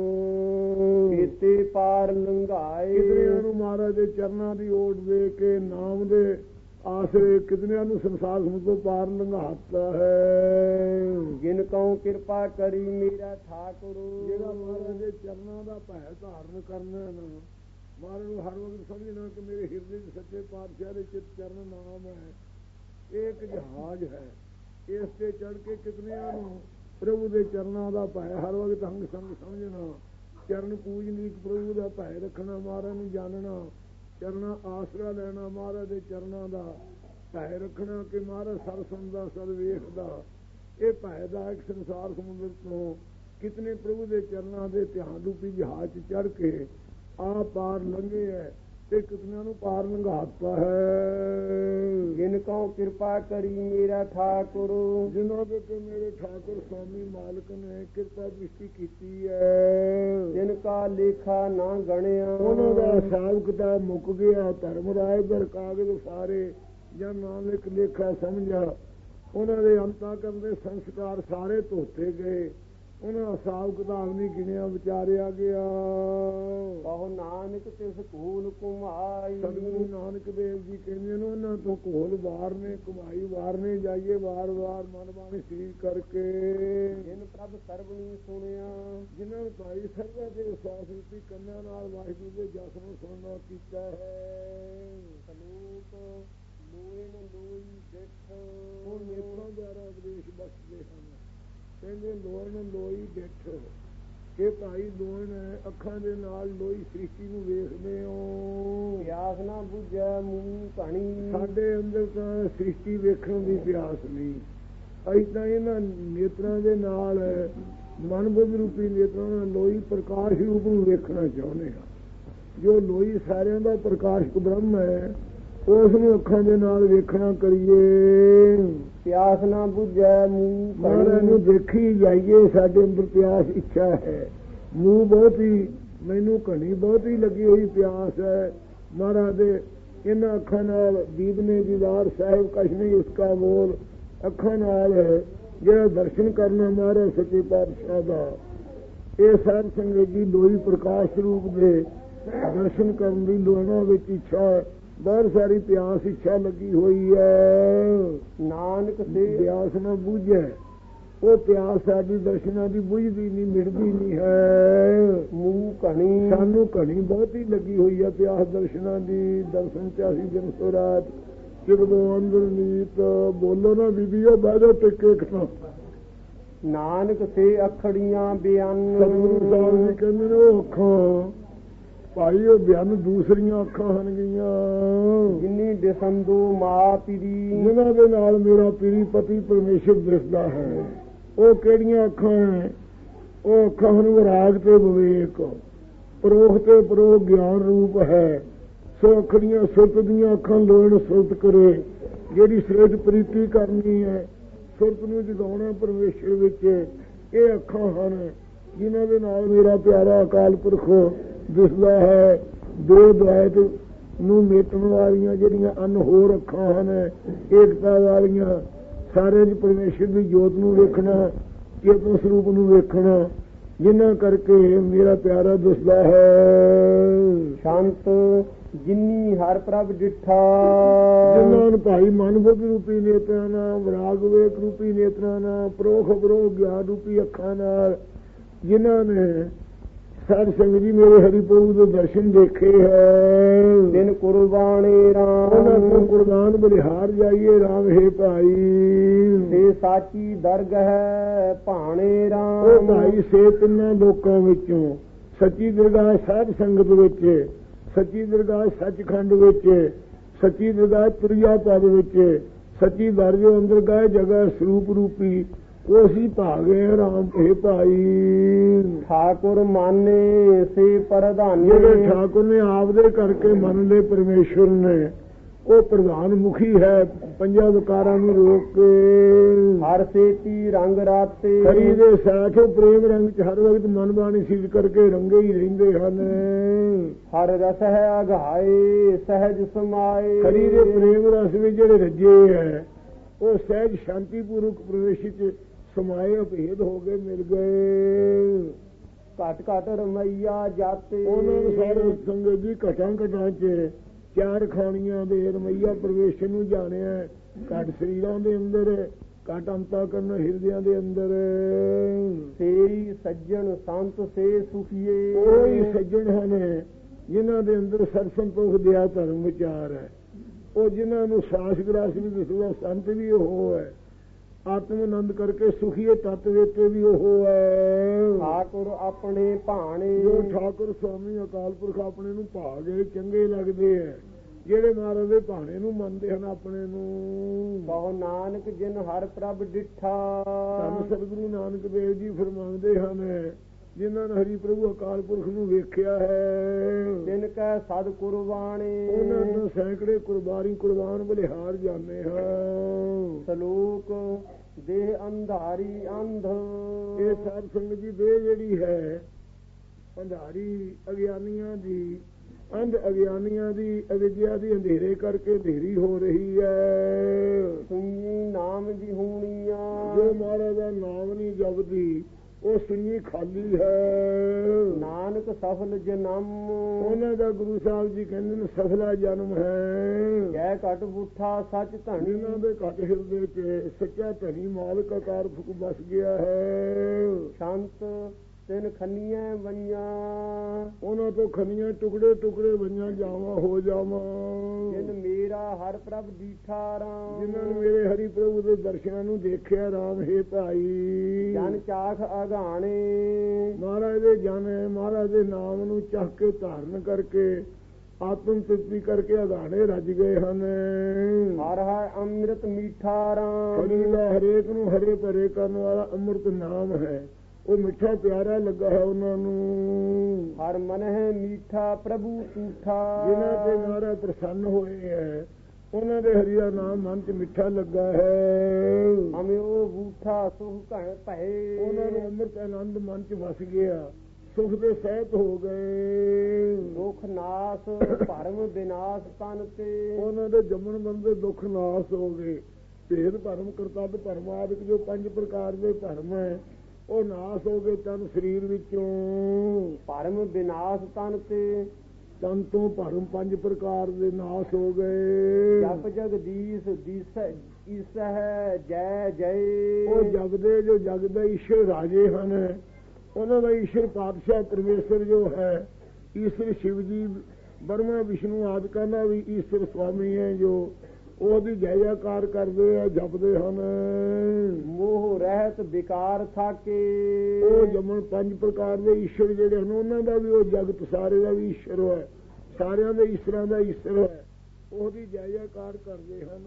ਕੀਤੇ ਪਾਰ ਲੰਘਾਏ। ਕਿਤਨਿਆਂ ਨੂੰ ਮਹਾਰਾਜ ਦੇ ਚਰਨਾਂ ਦੀ ਓਟ ਦੇ ਕੇ ਨਾਮ ਦੇ ਆਸਰੇ ਕਿਤਨਿਆਂ ਨੂੰ ਸੰਸਾਰ ਸਮੁੰਦਰ ਤੋਂ ਪਾਰ ਲੰਘਾਤਾ ਹੈ। ਜਿਨ ਕਉ ਕਿਰਪਾ ਕਰੀ ਮੇਰਾ ਠਾਕੁਰ। ਜਿਹੜਾ ਮਹਾਰਾਜ ਦੇ ਚਰਨਾਂ ਦਾ ਭੈ ਧਾਰਨ ਕਰਨਾ ਨਾ, ਮਹਾਰਾਜ ਨੂੰ ਹਰ ਵਕਤ ਸਮਝਣਾ ਕਿ ਮੇਰੇ ਹਿਰਦੇ ਚ ਸੱਚੇ ਪਾਤਸ਼ਾਹ ਦੇ ਚਿਤ ਚਰਨ ਨਾਮ ਹੈ। ਇਹ ਇੱਕ ਜਹਾਜ਼ ਹੈ। ਇਸ ਤੇ ਚੜ ਕੇ ਕਿਤਨਿਆਂ ਨੂੰ ਪ੍ਰਭੂ ਦੇ ਚਰਨਾਂ ਦਾ ਭੈ ਹਰ ਵਕਤ ਅੰਗ ਸੰਗ ਸਮਝਣਾ, ਚਰਨ ਪੂਜਨੀਕ ਪ੍ਰਭੂ ਦਾ ਭੈ ਰੱਖਣਾ, ਮਹਾਰਾਜ ਨੂੰ ਜਾਣਨਾ, ਚਰਨਾਂ ਆਸਰਾ ਲੈਣਾ, ਮਹਾਰਾਜ ਦੇ ਚਰਨਾਂ ਦਾ ਭੈ ਰੱਖਣਾ ਕਿ ਮਹਾਰਾਜ ਸਰ ਸੁਣਦਾ ਸਰ ਵੇਖਦਾ। ਇਹ ਭੈ ਦਾ ਇੱਕ ਸੰਸਾਰ ਸਮੁੰਦਰ ਤੋਂ ਕਿਤਨੇ ਪ੍ਰਭੂ ਦੇ ਚਰਨਾਂ ਦੇ ਧਿਆਨ ਰੂਪੀ ਜਹਾਜ਼ ਚ ਚੜ ਕੇ ਆ ਪਾਰ ਲੰਘੇ ਹੈ ਤੇ ਕਿਤਨਿਆਂ ਨੂੰ ਪਾਰ ਲੰਘਾਤਾ ਹੈ। ਜਿਨ ਕਉ ਕਿਰਪਾ ਕਰੀ ਮੇਰਾ ਠਾਕੁਰ। ਜਿਨ੍ਹਾਂ ਦੇ ਤੇ ਮੇਰੇ ਠਾਕੁਰ ਸਵਾਮੀ ਮਾਲਕ ਨੇ ਕਿਰਪਾ ਦ੍ਰਿਸ਼ਟੀ ਕੀਤੀ ਹੈ। ਜਿਨ ਕਾ ਲੇਖਾ ਨਾ ਗਣਿਆ। ਉਹਨਾਂ ਦਾ ਹਿਸਾਬ ਕਿਤਾਬ ਮੁੱਕ ਗਿਆ। ਧਰਮ ਰਾਏ ਦਰ ਕਾਗਜ਼ ਸਾਰੇ ਜਾਂ ਨਾਨਕ ਲੇਖਾ ਸਮਝਾ। ਉਹਨਾਂ ਦੇ ਅੰਤਾਕਰਨ ਦੇ ਸੰਸਕਾਰ ਸਾਰੇ ਧੋਤੇ ਗਏ। ਉਹਨਾਂ ਦਾ ਹਿਸਾਬ ਕਿਤਾਬ ਨਹੀਂ ਗਿਣਿਆ ਵਿਚਾਰਿਆ ਗਿਆ। ਕਹੋ ਨਾਨਕ ਤਿਸ ਘੂਲ ਘੁਮਾਈ। ਸਤਿਗੁਰੂ ਨਾਨਕ ਦੇਵ ਜੀ ਕਹਿੰਦੇ ਨੇ ਉਹਨਾਂ ਤੋਂ ਘੋਲ ਵਾਰ ਨੇ ਘੁਮਾਈ ਵਾਰ ਨੇ ਜਾਈਏ ਵਾਰ ਵਾਰ ਮਨ ਬਾਣੀ ਸਰੀਰ ਕਰਕੇ। ਜਿਨ ਪ੍ਰਭ ਸਰਵਣੀ ਸੁਣਿਆ। ਜਿਨ੍ਹਾਂ ਨੇ ਭਾਈ ਸਰਵਾ ਦੇ ਵਿਸ਼ਵਾਸ ਰੂਪੀ ਕੰਨਾਂ ਨਾਲ ਵਾਹਿਗੁਰੂ ਦੇ ਜਸ ਨੂੰ ਸੁਣਨਾ ਕੀਤਾ ਹੈ। ਸਲੋਕ ਲੋਏ ਨ ਲੋਈ ਡਿਠ। ਉਹ ਨੇਤਰਾਂ ਦੁਆਰਾ ਉਪਦੇਸ਼ ਬਖਸ਼ਦੇ ਹਨ। ਕਹਿੰਦੇ ਲੋਣ ਲੋਈ ਡਿੱਠ। ਇਹ ਭਾਈ ਲੋਣ ਅੱਖਾਂ ਦੇ ਨਾਲ ਲੋਈ ਸ੍ਰਿਸ਼ਟੀ ਨੂੰ ਵੇਖਦੇ ਹੋ। ਪਿਆਸ ਨਾ ਬੁਝੈ ਮੂੰਹ ਪਾਣੀ। ਸਾਡੇ ਅੰਦਰ ਤਾਂ ਸ੍ਰਿਸ਼ਟੀ ਵੇਖਣ ਦੀ ਪਿਆਸ ਨਹੀਂ। ਅਸੀਂ ਤਾਂ ਇਹਨਾਂ ਨੇਤਰਾਂ ਦੇ ਨਾਲ ਮਨ ਬੁੱਧ ਰੂਪੀ ਨੇਤਰਾਂ ਨਾਲ ਲੋਈ ਪ੍ਰਕਾਸ਼ ਰੂਪ ਨੂੰ ਵੇਖਣਾ ਚਾਹੁੰਦੇ ਹਾਂ। ਜੋ ਲੋਈ ਸਾਰਿਆਂ ਦਾ ਪ੍ਰਕਾਸ਼ਕ ਬ੍ਰਹਮ ਹੈ, ਉਸ ਨੂੰ ਅੱਖਾਂ ਦੇ ਨਾਲ ਵੇਖਣਾ ਕਰੀਏ। ਪਿਆਸ ਨਾ ਬੁਝੈ ਮੂੰਹ ਮਹਾਰਾਜ ਨੂੰ ਦੇਖੀ ਜਾਈਏ। ਸਾਡੇ ਅੰਦਰ ਪਿਆਸ ਇੱਛਾ ਹੈ। ਮੂੰਹ ਬਹੁਤ ਹੀ ਮੈਨੂੰ ਘਣੀ ਬਹੁਤ ਹੀ ਲੱਗੀ ਹੋਈ ਪਿਆਸ ਹੈ। ਮਹਾਰਾਜ ਦੇ ਇਹਨਾਂ ਅੱਖਾਂ ਨਾਲ ਦੀਪ ਨੇ ਦੀਦਾਰ ਸਾਹਿਬ ਕਛ ਨਹੀਂ ਉਸਕਾ ਮੋਲ। ਅੱਖਾਂ ਨਾਲ ਜਿਹੜਾ ਦਰਸ਼ਨ ਕਰਨਾ ਮਹਾਰਾਜ ਸੱਚੇ ਪਾਤਸ਼ਾਹ ਦਾ, ਇਹ ਸਾਧ ਸੰਗਤ ਜੀ ਲੋਈ ਪ੍ਰਕਾਸ਼ ਰੂਪ ਦੇ ਦਰਸ਼ਨ ਕਰਨ ਦੀ ਲੋਨਾਂ ਵਿੱਚ ਇੱਛਾ, ਬਹੁਤ ਸਾਰੀ ਪਿਆਸ ਇੱਛਾ ਲੱਗੀ ਹੋਈ ਹੈ। ਨਾਨਕ ਸੇ ਪਿਆਸ ਨਾ ਬੁਝੇ। ਉਹ ਪਿਆਸ ਸਾਡੀ ਦਰਸ਼ਨਾਂ ਦੀ ਬੁਝਦੀ ਨਹੀਂ, ਮਿਟਦੀ ਨਹੀਂ ਹੈ। ਮੂੰਹ ਘਣੀ। ਸਾਨੂੰ ਘਣੀ ਬਹੁਤ ਹੀ ਲੱਗੀ ਹੋਈ ਹੈ ਪਿਆਸ ਦਰਸ਼ਨਾਂ ਦੀ। ਦਰਸ਼ਨ ਚ ਅਸੀਂ ਦਿਨ ਸੋ ਰਾਤ ਚਿਰਦੋਂ ਅੰਦਰ ਨੀਤ। ਬੋਲੋ ਨਾ ਬੀਬੀਓ ਬਹਿ ਜਾਓ ਟਿੱਕੇ ਖਾ। ਨਾਨਕ ਸੇ ਅਖੜੀਆਂ ਬਿਆਨ। ਸਤਿਗੁਰੂ ਸਾਹਿਬ ਜੀ ਕਹਿੰਦੇ ਨੇ ਉਹ ਅੱਖਾਂ ਭਾਈ ਉਹ ਬਿਆਨ ਦੂਸਰੀਆਂ ਅੱਖਾਂ ਹਨ ਗਈਆਂ। ਜਿੰਨੀ ਦਿਸੰਦੂ ਮਾਂ ਪੀਰੀ। ਜਿਨ੍ਹਾਂ ਦੇ ਨਾਲ ਮੇਰਾ ਪੀਰੀ ਪਤੀ ਪਰਮੇਸ਼ਰ ਦਿਸਦਾ ਹੈ। ਉਹ ਕਿਹੜੀਆਂ ਅੱਖਾਂ ਹੈ? ਉਹ ਅੱਖਾਂ ਹਨ ਵਿਰਾਗ ਤੇ ਵਿਵੇਕ, ਪਰੋਖ ਤੇ ਪਰੋਖ ਗਿਆਨ ਰੂਪ ਹੈ। ਸੋ ਅੱਖੜੀਆਂ ਸੁਰਤ ਦੀਆਂ ਅੱਖਾਂ ਲੋੜ ਸੁਰਤ ਕਰੇ। ਜਿਹੜੀ ਸ੍ਰੇਸ਼ਟ ਪ੍ਰੀਤੀ ਕਰਨੀ ਹੈ, ਸੁਰਤ ਨੂੰ ਜਗਾਉਣਾ ਪਰਮੇਸ਼ਰ ਵਿੱਚ, ਇਹ ਅੱਖਾਂ ਹਨ ਜਿਨ੍ਹਾਂ ਦੇ ਨਾਲ ਮੇਰਾ ਪਿਆਰਾ ਅਕਾਲ ਪੁਰਖ ਦਿਸਦਾ ਹੈ। ਦੋ ਦ્વੈਤ ਨੂੰ ਮੇਟਣ ਵਾਲੀਆਂ ਜਿਹੜੀਆਂ ਅਨਹੋਰ ਅੱਖਾਂ ਹਨ, ਏਕਤਾ ਵਾਲੀਆਂ, ਸਾਰੇ ਚ ਪਰਮੇਸ਼ਰ ਦੀ ਜੋਤ ਨੂੰ ਵੇਖਣਾ, ਚੇਤਨ ਸਰੂਪ ਨੂੰ ਵੇਖਣਾ, ਜਿਨ੍ਹਾਂ ਕਰਕੇ ਮੇਰਾ ਪਿਆਰਾ ਦਿਸਦਾ ਹੈ। ਸ਼ਾਂਤ ਜਿਨੀ ਹਰ ਪ੍ਰਭ ਡਿਠਾ। ਜਿਨ੍ਹਾਂ ਨੂੰ ਭਾਈ ਮਨ ਬੁੱਧ ਰੂਪੀ ਨੇਤਰਾਂ ਨਾਲ, ਵਿਰਾਗ ਵੇਖ ਰੂਪੀ ਨੇਤਰਾਂ ਨਾਲ, ਪ੍ਰੋਖ ਪਰੋਖ ਗਿਆਨ ਰੂਪੀ ਅੱਖਾਂ ਨਾਲ, ਜਿਨ੍ਹਾਂ ਨੇ ਸਾਧ ਸੰਗਤ ਜੀ ਮੇਰੇ ਹਰੀ ਪ੍ਰਭੂ ਦੇ ਦਰਸ਼ਨ ਦੇਖੇ ਹੈ। ਦਿਨ ਕੁਰਬਾਨੀ ਰਾਮ ਉਹਨਾਂ ਤੋਂ ਕੁਰਬਾਨ ਬਲਿਹਾਰ ਜਾਈਏ ਰਾਮ ਹੈ ਭਾਈ। ਤੇ ਸਾਚੀ ਦਰਗਹ ਹੈ ਭਾਣੇ ਰਾਮ। ਉਹ ਭਾਈ ਸੇ ਤਿੰਨਾਂ ਲੋਕਾਂ ਵਿੱਚੋਂ ਸੱਚੀ ਦਰਗਾਹ ਸਾਧ ਸੰਗਤ ਵਿੱਚ, ਸੱਚੀ ਦਰਗਾਹ ਸੱਚਖੰਡ ਵਿੱਚ, ਸੱਚੀ ਦਰਗਾਹ ਤੁਰਿਆ ਪਦ ਵਿੱਚ, ਸੱਚੀ ਦਰਜੋ ਅੰਦਰ ਗਏ ਜਗ੍ਹਾ ਸਰੂਪ ਰੂਪੀ ਉਹ ਅਸੀਂ ਭਾਗੇ ਰਾਮ ਹੈ ਭਾਈ। ਠਾਕੁਰ ਮਾਨੇ ਸੇ ਪ੍ਰਧਾਨੀ। ਜਿਹੜੇ ਠਾਕੁਰ ਨੇ ਆਪਦੇ ਕਰਕੇ ਮੰਨ ਲਏ ਪਰਮੇਸ਼ਵਰ ਨੇ, ਉਹ ਪ੍ਰਧਾਨ ਮੁਖੀ ਹੈ ਪੰਜਾਂ ਵਿਕਾਰਾਂ ਨੂੰ ਰੋਕ ਕੇ। ਹਰ ਸੇਤੀ ਰੰਗ ਰਾਤੇ ਹਰੀ ਦੇ ਸਾਥ ਪ੍ਰੇਮ ਰੰਗ ਚ ਹਰ ਵਕਤ ਮਨ ਬਾਣੀ ਸਿੱਧ ਕਰਕੇ ਰੰਗੇ ਹੀ ਰਹਿੰਦੇ ਹਨ। ਹਰ ਰਸ ਹੈ ਅਗਾਏ ਸਹਿਜ ਸਮਾਏ। ਹਰੀ ਦੇ ਪ੍ਰੇਮ ਰਸ ਵਿੱਚ ਜਿਹੜੇ ਰੱਜੇ ਹੈ ਉਹ ਸਹਿਜ ਸ਼ਾਂਤੀ ਪੂਰਵਕ ਪ੍ਰਵੇਸ਼ ਚ ਸਮਾਏ ਅਭੇਦ ਹੋ ਕੇ ਮਿਲ ਗਏ। ਘਟ ਘਟ ਰਮਈਆ ਜਾਤੇ। ਉਹਨਾਂ ਨੂੰ ਸਾਰੇ ਸੰਗਤ ਜੀ ਘਟਾਂ ਘਟਾਂ ਚ ਚਾਰ ਖਾਣੀਆਂ ਦੇ ਰਮਈਆ ਪ੍ਰਵੇਸ਼ ਨੂੰ ਜਾਣਿਆ। ਘਟ ਸਰੀਰਾਂ ਦੇ ਅੰਦਰ, ਘਟ ਅੰਤਾ ਕਰਨ ਹਿਰਦਿਆਂ ਦੇ ਅੰਦਰ। ਸੇਈ ਸੱਜਣ ਸੰਤ ਸੇ ਸੁਖੀਏ। ਉਹੀ ਸੱਜਣ ਹਨ ਜਿਨ੍ਹਾਂ ਦੇ ਅੰਦਰ ਸਰਸੰਤੋਖ ਦਿਆ ਧਰਮ ਵਿਚਾਰ ਹੈ। ਉਹ ਜਿਨ੍ਹਾਂ ਨੂੰ ਸਾਸ ਗਰਾਸ ਵੀ ਦਿਸਦਾ ਸੰਤ ਵੀ ਉਹ ਹੈ। ਆਤਮ ਆਨੰਦ ਕਰਕੇ ਸੁਖੀਏ ਤਤ ਵੇਤੇ ਵੀ ਉਹ ਹੈ। ਠਾਕੁਰ ਆਪਣੇ ਭਾਣੇ। ਜੋ ਠਾਕੁਰ ਸਵਾਮੀ ਅਕਾਲ ਪੁਰਖ ਆਪਣੇ ਨੂੰ ਭਾਗੇ ਚੰਗੇ ਲੱਗਦੇ ਹੈ, ਜਿਹੜੇ ਮਹਾਰਾਜ ਦੇ ਭਾਣੇ ਨੂੰ ਮੰਨਦੇ ਹਨ ਆਪਣੇ ਨੂੰ। ਬਹੁ ਨਾਨਕ ਜਿਨ ਹਰ ਪ੍ਰਭ ਡਿਠਾ। ਧੰਨ ਸਤਿਗੁਰੂ ਨਾਨਕ ਦੇਵ ਜੀ ਫਰਮਾਉਂਦੇ ਹਨ ਜਿਨ੍ਹਾਂ ਨੇ ਹਰੀ ਪ੍ਰਭੂ ਅਕਾਲ ਪੁਰਖ ਨੂੰ ਵੇਖਿਆ ਹੈ। ਜਿਨ ਕੈ ਸਦ ਕੁਰਬਾਨੀ। ਉਹਨਾਂ ਨੂੰ ਸੈਂਕੜੇ ਕੁਰਬਾਨੀ ਕੁਰਬਾਨ ਬਲਿਹਾਰ ਜਾਂਦੇ ਹਨ। ਸਲੋਕ ਦੇਹ ਅੰਧਾਰੀ ਅੰਧ। ਇਹ ਸਾਧ ਸੰਗਤ ਦੀ ਦੇਹ ਜਿਹੜੀ ਹੈ ਅੰਧਾਰੀ ਅਗਿਆਨੀਆਂ ਦੀ, ਅੰਧ ਅਗਿਆਨੀਆਂ ਦੀ ਅਵਿਦਿਆ ਦੀ ਅੰਧੇਰੇ ਕਰਕੇ ਅੰਧੇਰੀ ਹੋ ਰਹੀ ਹੈ। ਸੁਣੀ ਨਾਮ ਦੀ ਹੋਣੀਆਂ। ਜੋ ਮਹਾਰਾਜ ਦਾ ਨਾਮ ਨਹੀਂ ਜਪਦੀ ਉਹ ਸੁਣੀ ਖਾਲੀ ਹੈ। ਨਾਨਕ ਸਫਲ ਜਨਮ। ਉਹਨਾਂ ਦਾ ਗੁਰੂ ਸਾਹਿਬ ਜੀ ਕਹਿੰਦੇ ਨੇ ਸਫਲਾ ਜਨਮ ਹੈ। ਜੈ ਘਟ ਬੁੱਠਾ ਸੱਚ ਧਣੀ। ਇਹਨਾਂ ਦੇ ਘਟ ਹਿਰਦੇ ਚ ਸੱਚਾ ਧਨੀ ਮਾਲਕ ਅਕਾਰ ਫੁਕ ਬਸ ਗਿਆ ਹੈ। ਸ਼ੰਤ ਤਿੰਨ ਖੰਨੀਆਂ ਵਈਆਂ। ਉਹਨਾਂ ਤੋਂ ਖੰਨੀਆਂ ਟੁਕੜੇ ਟੁਕੜੇ ਵਈਆਂ ਜਾਵਾਂ ਹੋ ਜਾਵਾਂ। ਜਿਨ ਮੇਰਾ ਹਰ ਪ੍ਰਭ ਦੀਠਾ ਰਾਮ। ਜਿਨ੍ਹਾਂ ਨੇ ਮੇਰੇ ਹਰੀ ਪ੍ਰਭੂ ਦੇ ਦਰਸ਼ਨਾਂ ਨੂੰ ਦੇਖਿਆ ਰਾਮ ਹੈ ਭਾਈ। ਜਨ ਚਾਖ ਅਗਾਣੇ। ਮਹਾਰਾਜ ਦੇ ਜਨ ਮਹਾਰਾਜ ਦੇ ਨਾਮ ਨੂੰ ਚੱਕ ਕੇ ਧਾਰਨ ਕਰਕੇ ਆਤਮ ਤ੍ਰਿਪਤੀ ਕਰਕੇ ਅਗਾਣੇ ਰੱਜ ਗਏ ਹਨ। ਹਰ ਹਰ ਅੰਮ੍ਰਿਤ ਮੀਠਾ ਰਾਮ। ਹਰੀ ਦਾ ਹਰੇਕ ਨੂੰ ਹਰੇ ਭਰੇ ਕਰਨ ਵਾਲਾ ਅੰਮ੍ਰਿਤ ਨਾਮ ਹੈ। ਉਹ ਮਿੱਠਾ ਪਿਆਰਾ ਲੱਗਾ ਹੈ ਉਹਨਾਂ ਨੂੰ। ਹਰ ਮਨ ਹੈ ਮੀਠਾ ਪ੍ਰਭੂ ਝੂਠਾ। ਜਿਨ੍ਹਾਂ ਤੇ ਮਹਾਰਾਜ ਪ੍ਰਸੰਨ ਹੋਏ ਹੈ ਉਹਨਾਂ ਦੇ ਹਰੀ ਦਾ ਨਾਮ ਮਨ ਚ ਮਿੱਠਾ ਲੱਗਾ ਹੈ। ਹਮਿਓ ਬੂਠਾ ਸੁਖ ਘਣ ਭਏ। ਉਹਨਾਂ ਨੂੰ ਅੰਮ੍ਰਿਤ ਆਨੰਦ ਮਨ ਚ ਵਸ ਗਿਆ, ਸੁਖ ਦੇ ਸਹਿਤ ਹੋ ਗਏ। ਦੁਖ ਨਾਸ ਭਰਮ ਵਿਨਾਸ਼ ਤਨ ਤੇ। ਉਹਨਾਂ ਦੇ ਜੰਮਣ ਮਰਨ ਦੇ ਦੁੱਖ ਨਾਸ ਹੋ ਗਏ। ਭੇਦ ਭਰਮ ਕਰਤੱਵ ਭਰਮ ਆਦਿਕ ਜੋ ਪੰਜ ਪ੍ਰਕਾਰ ਦੇ ਭਰਮ ਹੈ ਉਹ ਨਾਸ ਹੋ ਗਏ ਤਨ ਸਰੀਰ ਵਿੱਚੋਂ। ਭਰਮ ਵਿਨਾਸ਼ ਤਨ ਤੇ। ਤਨ ਤੋਂ ਭਰਮ ਪੰਜ ਪ੍ਰਕਾਰ ਦੇ ਨਾਸ ਹੋ ਗਏ। ਜਪ ਜਗਦੀਸ਼ ਦੀਸ ਈਸ ਹੈ ਜੈ ਜੈ। ਉਹ ਜਪਦੇ ਜੋ ਜਗਦਾ ਈਸ਼ਰ ਰਾਜੇ ਹਨ ਉਹਨਾਂ ਦਾ ਈਸ਼ਰ ਪਾਤਸ਼ਾਹ ਪਰਮੇਸ਼ਰ ਜੋ ਹੈ ਈਸ਼ਰ ਸ਼ਿਵ ਜੀ ਬਰਮਾ ਵਿਸ਼ਨੂੰ ਆਦਿਕਾਂ ਦਾ ਵੀ ਈਸ਼ਰ ਸਵਾਮੀ ਹੈ ਜੋ ਉਹਦੀ ਜੈ ਜੈਕਾਰ ਕਰਦੇ ਆ ਜਪਦੇ ਹਨ। ਮੋਹ ਰਹਿਤ ਵਿਕਾਰ ਥਾਕੇ। ਉਹ ਜਮਨ ਪੰਜ ਪ੍ਰਕਾਰ ਦੇ ਈਸ਼ਰ ਜਿਹੜੇ ਹਨ ਉਹਨਾਂ ਦਾ ਵੀ ਉਹ ਜਗਤ ਸਾਰੇ ਦਾ ਵੀ ਈਸ਼ਰ ਹੈ, ਸਾਰਿਆਂ ਦੇ ਈਸ਼ਰਾਂ ਦਾ ਈਸ਼ਰ ਹੈ, ਉਹਦੀ ਜੈ ਜੈਕਾਰ ਕਰਦੇ ਹਨ।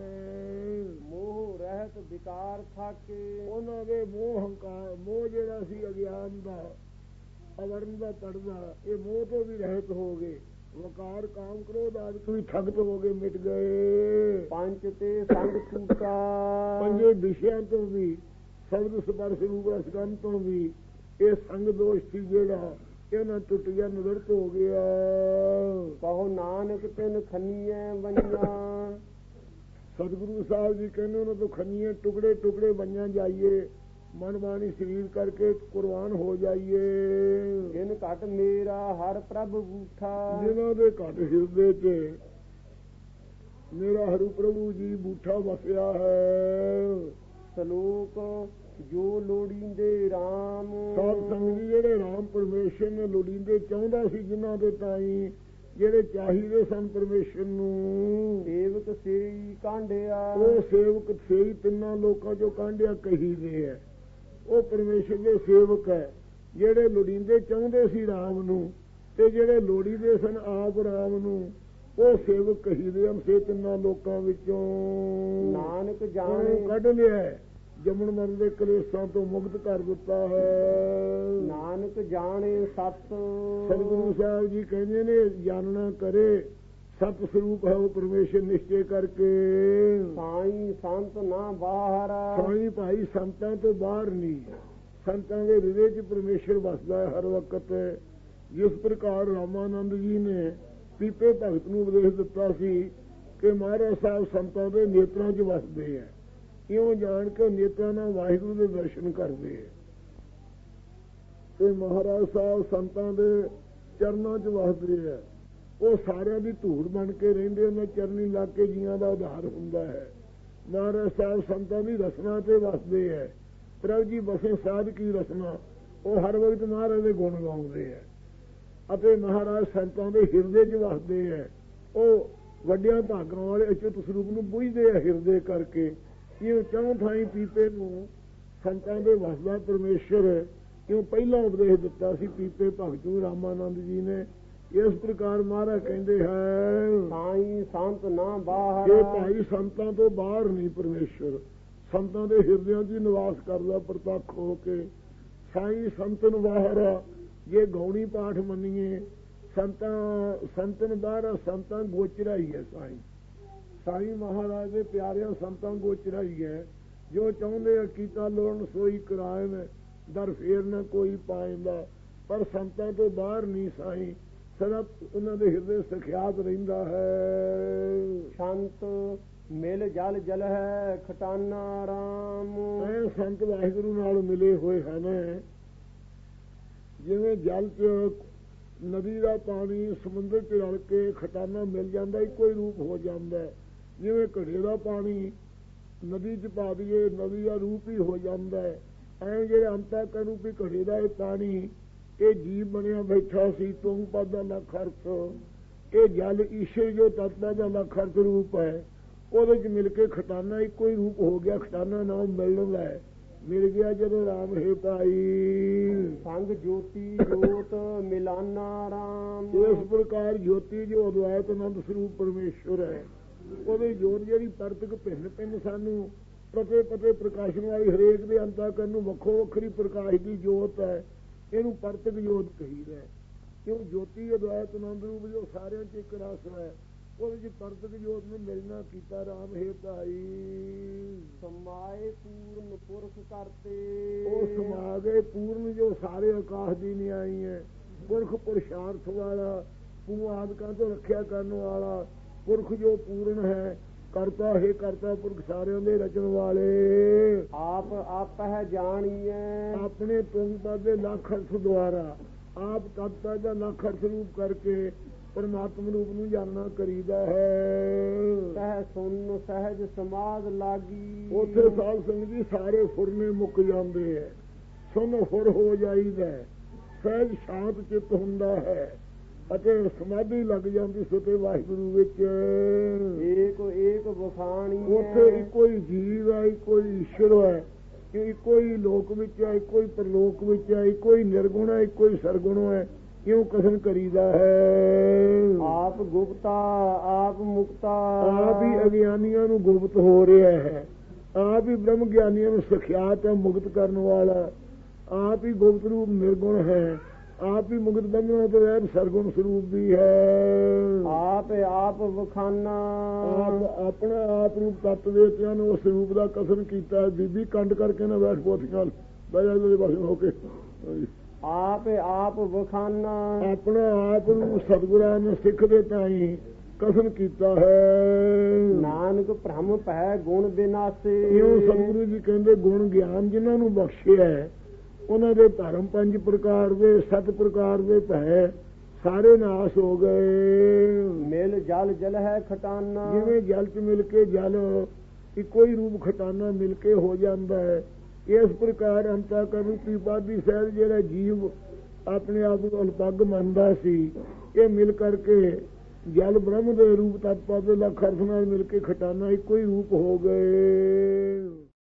ਮੋਹ ਰਹਿਤ ਵਿਕਾਰ ਥਾਕੇ। ਉਹਨਾਂ ਦੇ ਮੋਹ ਹੰਕਾਰ ਮੋਹ ਜਿਹੜਾ ਸੀ ਅਗਿਆਨ ਦਾ ਅਵਰਨ ਦਾ ਪੜਦਾ ਇਹ ਮੋਹ ਤੋਂ ਵੀ ਰਹਿਤ ਹੋ ਗਏ। ਵਕਾਰ ਕਾਮ ਕ੍ਰੋਧ ਆਦਿਕ ਵੀ ਠੱਗਤ ਹੋ ਗਏ ਮਿਟ ਗਏ। ਪੰਜ ਤੇ ਸੰਗ ਛੂਟਾ। ਪੰਜੇ ਵਿਸ਼ਿਆਂ ਤੋਂ ਵੀ ਸ਼ਬਦ ਸਪਰਸ਼ ਰੂਪ ਰਸਗੰਧ ਤੋਂ ਵੀ ਇਹ ਸੰਗ ਦੋਸ਼ ਸੀ ਜਿਹੜਾ ਇਹਨਾਂ ਟੁੱਟ ਗਿਆ ਨਿਵਰਤ ਹੋ ਗਿਆ। ਕਹੋ ਨਾਨਕ ਤਿੰਨ ਖੰਨੀਆਂ ਵਈਆਂ। ਸਤਿਗੁਰੂ ਸਾਹਿਬ ਜੀ ਕਹਿੰਦੇ ਉਹਨਾਂ ਤੋਂ ਖੰਨੀਆਂ ਟੁਕੜੇ ਟੁਕੜੇ ਵਈਆਂ ਜਾਈਏ ਮਨ ਬਾਣੀ ਸਰੀਰ ਕਰਕੇ ਕੁਰਬਾਨ ਹੋ ਜਾਈਏ। ਜਿਨ ਘਟ ਮੇਰਾ ਹਰ ਪ੍ਰਭ ਬੂਠਾ। ਜਿਨ੍ਹਾਂ ਦੇ ਘਟ ਹਿਰਦੇ ਚ ਮੇਰਾ ਹਰੂ ਪ੍ਰਭੂ ਜੀ ਬੂਠਾ ਵਸਿਆ ਹੈ। ਸਲੋਕ ਜੋ ਲੋੜੀਂਦੇ ਰਾਮ। ਸਾਧ ਸੰਗਤ ਜੀ, ਜਿਹੜੇ ਰਾਮ ਪਰਮੇਸ਼ਰ ਨੇ ਲੋੜੀਂਦੇ ਚਾਹੁੰਦਾ ਸੀ, ਜਿਨ੍ਹਾਂ ਦੇ ਤਾਈ ਜਿਹੜੇ ਚਾਹੀਦੇ ਸਨ ਪਰਮੇਸ਼ਰ ਨੂੰ, ਸੇਵਕ ਸੇਈ ਕਾਂਢਿਆ। ਉਹ ਸੇਵਕ ਸੇਈ ਤਿੰਨਾਂ ਲੋਕਾਂ ਚੋਂ ਕਾਂਢਿਆ ਕਹੀਦੇ ਹੈ। ਉਹ ਪਰਮੇਸ਼ਰ ਦੇ ਸੇਵਕ ਹੈ, ਜਿਹੜੇ ਲੋੜੀਂਦੇ ਚਾਹੁੰਦੇ ਸੀ ਰਾਮ ਨੂੰ, ਤੇ ਜਿਹੜੇ ਲੋੜੀਂਦੇ ਸਨ ਆਪ ਰਾਮ ਨੂੰ, ਉਹ ਸੇਵਕ ਕਹੀਦੇ ਹਨ। ਸੇ ਤਿੰਨਾਂ ਲੋਕਾਂ ਵਿੱਚੋਂ ਨਾਨਕ ਜਾਣੇ ਕੱਢ ਲਿਆ, ਜੰਮਣ ਮਰਨ ਦੇ ਕਲੇਸ਼ਾਂ ਤੋਂ ਮੁਕਤ ਕਰ ਦਿੱਤਾ ਹੈ। ਨਾਨਕ ਜਾਣੇ ਸਤ। ਸਤਿਗੁਰੂ ਸਾਹਿਬ ਜੀ ਕਹਿੰਦੇ ਨੇ, ਜਾਣਨਾ ਕਰੇ ਸਤ ਸਰੂਪ ਹੈ ਉਹ ਪਰਮੇਸ਼ਰ ਨਿਸ਼ਚੈ ਕਰਕੇ। ਸਾਈਂ ਸੰਤ ਨਾ ਬਾਹਰ। ਸਾਈਂ ਭਾਈ ਸੰਤਾਂ ਤੋਂ ਬਾਹਰ ਨਹੀਂ, ਸੰਤਾਂ ਦੇ ਹਿਰਦੇ 'ਚ ਪਰਮੇਸ਼ਰ ਵਸਦਾ ਹੈ ਹਰ ਵਕਤ। ਜਿਸ ਪ੍ਰਕਾਰ ਰਾਮਾਨੰਦ ਜੀ ਨੇ ਪੀਪੇ ਭਗਤ ਨੂੰ ਉਪਦੇਸ਼ ਦਿੱਤਾ ਸੀ ਕਿ ਮਹਾਰਾਜ ਸਾਹਿਬ ਸੰਤਾਂ ਦੇ ਨੇਤਰਾਂ 'ਚ ਵਸਦੇ ਹੈ, ਇਉਂ ਜਾਣ ਕੇ ਨੇਤਰਾਂ ਨਾਲ ਵਾਹਿਗੁਰੂ ਦੇ ਦਰਸ਼ਨ ਕਰਦੇ ਹੈ। ਤੇ ਮਹਾਰਾਜ ਸਾਹਿਬ ਸੰਤਾਂ ਦੇ ਚਰਨਾਂ 'ਚ ਵਸਦੇ ਹੈ। ਉਹ ਸਾਰਿਆਂ ਦੀ ਧੂੜ ਬਣ ਕੇ ਰਹਿੰਦੇ, ਉਹਨਾਂ ਚਰਨੀ ਲੱਗ ਕੇ ਜੀਆਂ ਦਾ ਉਧਾਰ ਹੁੰਦਾ ਹੈ। ਮਹਾਰਾਜ ਸਾਹਿਬ ਸੰਤਾਂ ਦੀ ਰਸਨਾ ਤੇ ਵਸਦੇ ਹੈ। ਪ੍ਰਭੂ ਜੀ ਬਸੇ ਸਾਧ ਕੀ ਰਸਨਾ, ਉਹ ਹਰ ਵਕਤ ਮਹਾਰਾਜ ਦੇ ਗੁਣ ਗਾਉਂਦੇ ਹੈ। ਅਤੇ ਮਹਾਰਾਜ ਸੰਤਾਂ ਦੇ ਹਿਰਦੇ 'ਚ ਵਸਦੇ ਹੈ। ਉਹ ਵੱਡਿਆਂ ਭਾਗਾਂ ਵਾਲੇ ਅਚੁੱਤ ਸਰੂਪ ਨੂੰ ਬੁੱਝਦੇ ਆ ਹਿਰਦੇ ਕਰਕੇ। ਇਉਂ ਚੌਂ ਥਾਈਂ ਪੀਪੇ ਨੂੰ ਸੰਤਾਂ ਦੇ ਵਸਦਾ ਪਰਮੇਸ਼ਰ, ਇਉਂ ਪਹਿਲਾਂ ਉਪਦੇਸ਼ ਦਿੱਤਾ ਸੀ ਪੀਪੇ ਭਗਤ ਨੂੰ ਰਾਮਾਨੰਦ ਜੀ ਨੇ। ਇਸ ਪ੍ਰਕਾਰ ਮਹਾਰਾਜ ਕਹਿੰਦੇ ਹੈ, ਸਾਈਂ ਸੰਤ ਨਾ ਬਾਹਰ। ਇਹ ਭਾਈ ਸੰਤਾਂ ਤੋਂ ਬਾਹਰ ਨਹੀਂ ਪਰਮੇਸ਼ਰ, ਸੰਤਾਂ ਦੇ ਹਿਰਦਿਆਂ 'ਚ ਨਿਵਾਸ ਕਰਦਾ ਪ੍ਰਤੱਖ ਹੋ ਕੇ। ਸਾਈਂ ਸੰਤਨ ਬਾਹਰ, ਜੇ ਗੌਣੀ ਪਾਠ ਮੰਨੀਏ, ਸੰਤਾਂ ਸੰਤਨ ਬਾਹਰ, ਸੰਤਾਂ ਗੋਚਰਾ ਹੀ ਹੈ ਸਾਈਂ। ਸਾਈਂ ਮਹਾਰਾਜ ਦੇ ਪਿਆਰਿਆਂ ਸੰਤਾਂ ਗੋਚਰਾ ਹੀ ਹੈ। ਜੋ ਚਾਹੁੰਦੇ ਆ ਕੀਤਾ ਲੋਣ ਸੋਈ ਕਰਾਏ ਨੇ, ਦਰ ਫੇਰ ਨਾ ਕੋਈ ਪਾਇੰਦਾ। ਪਰ ਸੰਤਾਂ ਤੋਂ ਬਾਹਰ ਨਹੀਂ ਸਾਈਂ, ਸਦਾ ਉਹਨਾਂ ਦੇ ਹਿਰਦੇ ਸਖਿਆਤ ਰਹਿੰਦਾ ਹੈ। ਸੰਤ ਮਿਲ ਜਲ ਜਲ ਹੈ ਖਟਾਨਾ ਰਾਮ। ਐ ਸੰਤ ਵਾਹਿਗੁਰੂ ਨਾਲ ਮਿਲੇ ਹੋਏ ਹਨ। ਜਿਵੇਂ ਜਲ 'ਚ ਨਦੀ ਦਾ ਪਾਣੀ ਸਮੁੰਦਰ 'ਚ ਰਲ ਕੇ ਖਟਾਨਾ ਮਿਲ ਜਾਂਦਾ, ਇੱਕੋ ਹੀ ਰੂਪ ਹੋ ਜਾਂਦਾ। ਜਿਵੇਂ ਘੜੇ ਦਾ ਪਾਣੀ ਨਦੀ 'ਚ ਪਾ ਦਈਏ, ਨਦੀ ਦਾ ਰੂਪ ਹੀ ਹੋ ਜਾਂਦਾ। ਐ ਜਿਹੜੇ ਅੰਤਿਕਰਨ ਰੂਪੀ ਘੜੇ ਦਾ ਇਹ ਪਾਣੀ, ਇਹ ਜੀਵ ਬਣਿਆ ਬੈਠਾ ਸੀ, ਤੁੰਗ ਪਦ ਦਾ ਲੱਖ ਅਰਥ। ਇਹ ਜਲ ਈਸ਼ਰ ਜੋ ਤਤਪਾ ਦਾ ਲੱਖ ਅਰਥ ਰੂਪ ਹੈ, ਉਹਦੇ 'ਚ ਮਿਲ ਕੇ ਖਟਾਨਾ ਇੱਕੋ ਹੀ ਰੂਪ ਹੋ ਗਿਆ। ਖਟਾਨਾ ਨਾਮ ਮਿਲਣ ਹੈ, ਮਿਲ ਗਿਆ ਜਦੋਂ ਰਾਮ ਹੈ ਭਾਈ। ਸੰਗ ਜੋਤੀ ਜੋਤ ਮਿਲਾਨਾ ਰਾਮ। ਇਸ ਪ੍ਰਕਾਰ ਜੋਤੀ ਜੋ ਅਦਵੈਤ ਆਨੰਦ ਸਰੂਪ ਪਰਮੇਸ਼ਰ ਹੈ, ਉਹਦੀ ਜੋਤ ਜਿਹੜੀ ਪਰਤਕ ਭਿੰਨ ਭਿੰਨ ਸਾਨੂੰ ਪਤੇ ਪਤੇ ਪ੍ਰਕਾਸ਼ਨ ਵਾਲੀ ਹਰੇਕ ਦੇ ਅੰਤਿਕਰਨ ਨੂੰ ਵੱਖੋ ਵੱਖਰੀ ਪ੍ਰਕਾਸ਼ ਦੀ ਜੋਤ ਹੈ, ਇਹਨੂੰ ਪਰਤਕ ਜੋਤ ਕਹੀਦਾ। ਕਿਉਂ ਜੋਤੀ ਅਦਵੈਤ ਆਨੰਦ ਰੂਪ ਜੋ ਸਾਰਿਆਂ 'ਚ ਇੱਕ ਰਸ ਹੈ, ਉਹਦੇ 'ਚ ਪਰਤਕ ਜੋਤ ਨੂੰ ਮਿਲਣਾ ਕੀਤਾ ਰਾਮ ਹੈ ਭਾਈ। ਸਮਾਏ ਪੂਰਨ ਪੁਰਖ ਕਰਤੇ। ਉਹ ਸਮਾ ਗਏ ਪੂਰਨ ਜੋ ਸਾਰੇ ਆਕਾਸ਼ ਦੀ ਨਿਆਈ ਹੈ। ਪੁਰਖ ਪੁਰਸ਼ਾਰਥ ਵਾਲਾ, ਪੂ ਆਦਿਕਾਂ ਤੋਂ ਰੱਖਿਆ ਕਰਨ ਵਾਲਾ ਪੁਰਖ ਜੋ ਪੂਰਨ ਹੈ। ਕਰਤਾ ਹੈ ਕਰਤਾ ਪੁਰਖ ਸਾਰਿਆਂ ਦੇ ਰਚਣ ਵਾਲੇ। ਆਪ ਆਪ ਹੈ ਜਾਣੀਏ। ਆਪਣੇ ਤੁੰਗ ਪਦ ਦੇ ਲੱਖ ਅਰਥ ਦੁਆਰਾ ਆਪ ਤਤਪਦ ਦਾ ਲੱਖ ਅਰਥ ਰੂਪ ਕਰਕੇ ਪਰਮਾਤਮ ਰੂਪ ਨੂੰ ਜਾਣਨਾ ਕਰੀਦਾ ਹੈ। ਸਹਿ ਸੁਨ ਸਹਿਜ ਸਮਾਧ ਲਾਗੀ। ਉੱਥੇ ਸਾਧ ਸੰਗਤ ਜੀ ਸਾਰੇ ਫੁਰਨੇ ਮੁੱਕ ਜਾਂਦੇ ਹੈ, ਸੁਨ ਫੁਰ ਹੋ ਜਾਈਦਾ, ਸਹਿਜ ਸ਼ਾਂਤ ਚਿੱਤ ਹੁੰਦਾ ਹੈ ਅਤੇ ਸਮਾਧੀ ਲੱਗ ਜਾਂਦੀ ਸੁਤੇ ਵਾਹਿਗੁਰੂ ਵਿੱਚ। ਏਕ ਏਕ ਬਖਾਣੀ। ਉੱਥੇ ਇੱਕੋ ਹੀ ਜੀਵ ਹੈ, ਇੱਕੋ ਹੀ ਈਸ਼ਵਰ ਹੈ, ਇੱਕੋ ਹੀ ਲੋਕ ਵਿੱਚ ਹੈ, ਇੱਕੋ ਹੀ ਪਰਲੋਕ ਵਿੱਚ ਹੈ, ਇੱਕੋ ਹੀ ਨਿਰਗੁਣ ਹੈ, ਇੱਕੋ ਹੀ ਸਰਗੁਣ ਹੈ। ਕਿਉਂ ਕਥਨ ਕਰੀਦਾ ਹੈ, ਆਪ ਗੁਪਤਾ ਆਪ ਮੁਕਤਾ। ਆਪ ਹੀ ਅਗਿਆਨੀਆਂ ਨੂੰ ਗੁਪਤ ਹੋ ਰਿਹਾ ਹੈ, ਆਪ ਹੀ ਬ੍ਰਹਮ ਗਿਆਨੀਆਂ ਨੂੰ ਸਖਿਆਤ ਹੈ ਮੁਕਤ ਕਰਨ ਵਾਲਾ। ਆਪ ਹੀ ਗੁਪਤ ਰੂਪ ਨਿਰਗੁਣ ਹੈ, ਆਪ ਹੀ ਮੁਕਤ ਬੰਧਨਾਂ ਤੋਂ ਰਹਿਤ ਸਰਗੁਣ ਸਰੂਪ ਵੀ ਹੈ। ਆਪ ਆਪ ਵਖਾਨਾ। ਆਪ ਆਪਣਾ ਆਪ ਰੂਪ ਤੱਤ ਦੇਵਤਿਆਂ ਨੂੰ ਉਸ ਰੂਪ ਦਾ ਕਥਨ ਕੀਤਾ। ਬੀਬੀ ਕੰਡ ਕਰਕੇ ਨਾ ਬੈਠ ਪੋਥੀਆਂ ਬਹਿ ਪਾਸੇ ਹੋ ਕੇ। ਆਪ ਆਪ ਵਖਾਨਾ। ਆਪਣਾ ਆਪ ਨੂੰ ਸਤਿਗੁਰਾਂ ਨੇ ਸਿੱਖ ਦੇ ਤਾਈਂ ਕਥਨ ਕੀਤਾ ਹੈ। ਨਾਨਕ ਭ੍ਰਮ ਭੈ ਗੁਣ ਬਿਨਾਸੇ। ਇਉਂ ਸਤਿਗੁਰੂ ਜੀ ਕਹਿੰਦੇ ਗੁਣ ਗਿਆਨ ਜਿਨ੍ਹਾਂ ਨੂੰ ਬਖਸ਼ਿਆ ਹੈ, ਉਹਨਾਂ ਦੇ ਧਰਮ ਪੰਜ ਪ੍ਰਕਾਰ ਦੇ ਸੱਤ ਪ੍ਰਕਾਰ ਦੇ ਭੈ ਸਾਰੇ ਨਾਸ ਹੋ ਗਏ। ਮਿਲ ਜਲ ਜਲ ਹੈ ਖਟਾਨਾ। ਜਿਵੇਂ ਜਲ 'ਚ ਮਿਲ ਕੇ ਜਲ ਇੱਕੋ ਹੀ ਰੂਪ ਖਟਾਨਾ ਮਿਲ ਕੇ ਹੋ ਜਾਂਦਾ ਹੈ। ਇਸ ਪ੍ਰਕਾਰ ਅੰਤःਕਰਨ ਰੂਪੀ ਉਪਾਧੀ ਸਹਿਤ ਜਿਹੜਾ ਜੀਵ ਆਪਣੇ ਆਪ ਨੂੰ ਅਲਪੱਗ ਮੰਨਦਾ ਸੀ, ਇਹ ਮਿਲ ਕਰਕੇ ਜਲ ਬ੍ਰਹਮ ਦੇ ਰੂਪ ਤਤ ਪਦ ਦਾ ਖਰਸ ਨਾਲ ਮਿਲ ਕੇ ਖਟਾਨਾ ਇੱਕੋ ਹੀ ਰੂਪ ਹੋ ਗਏ।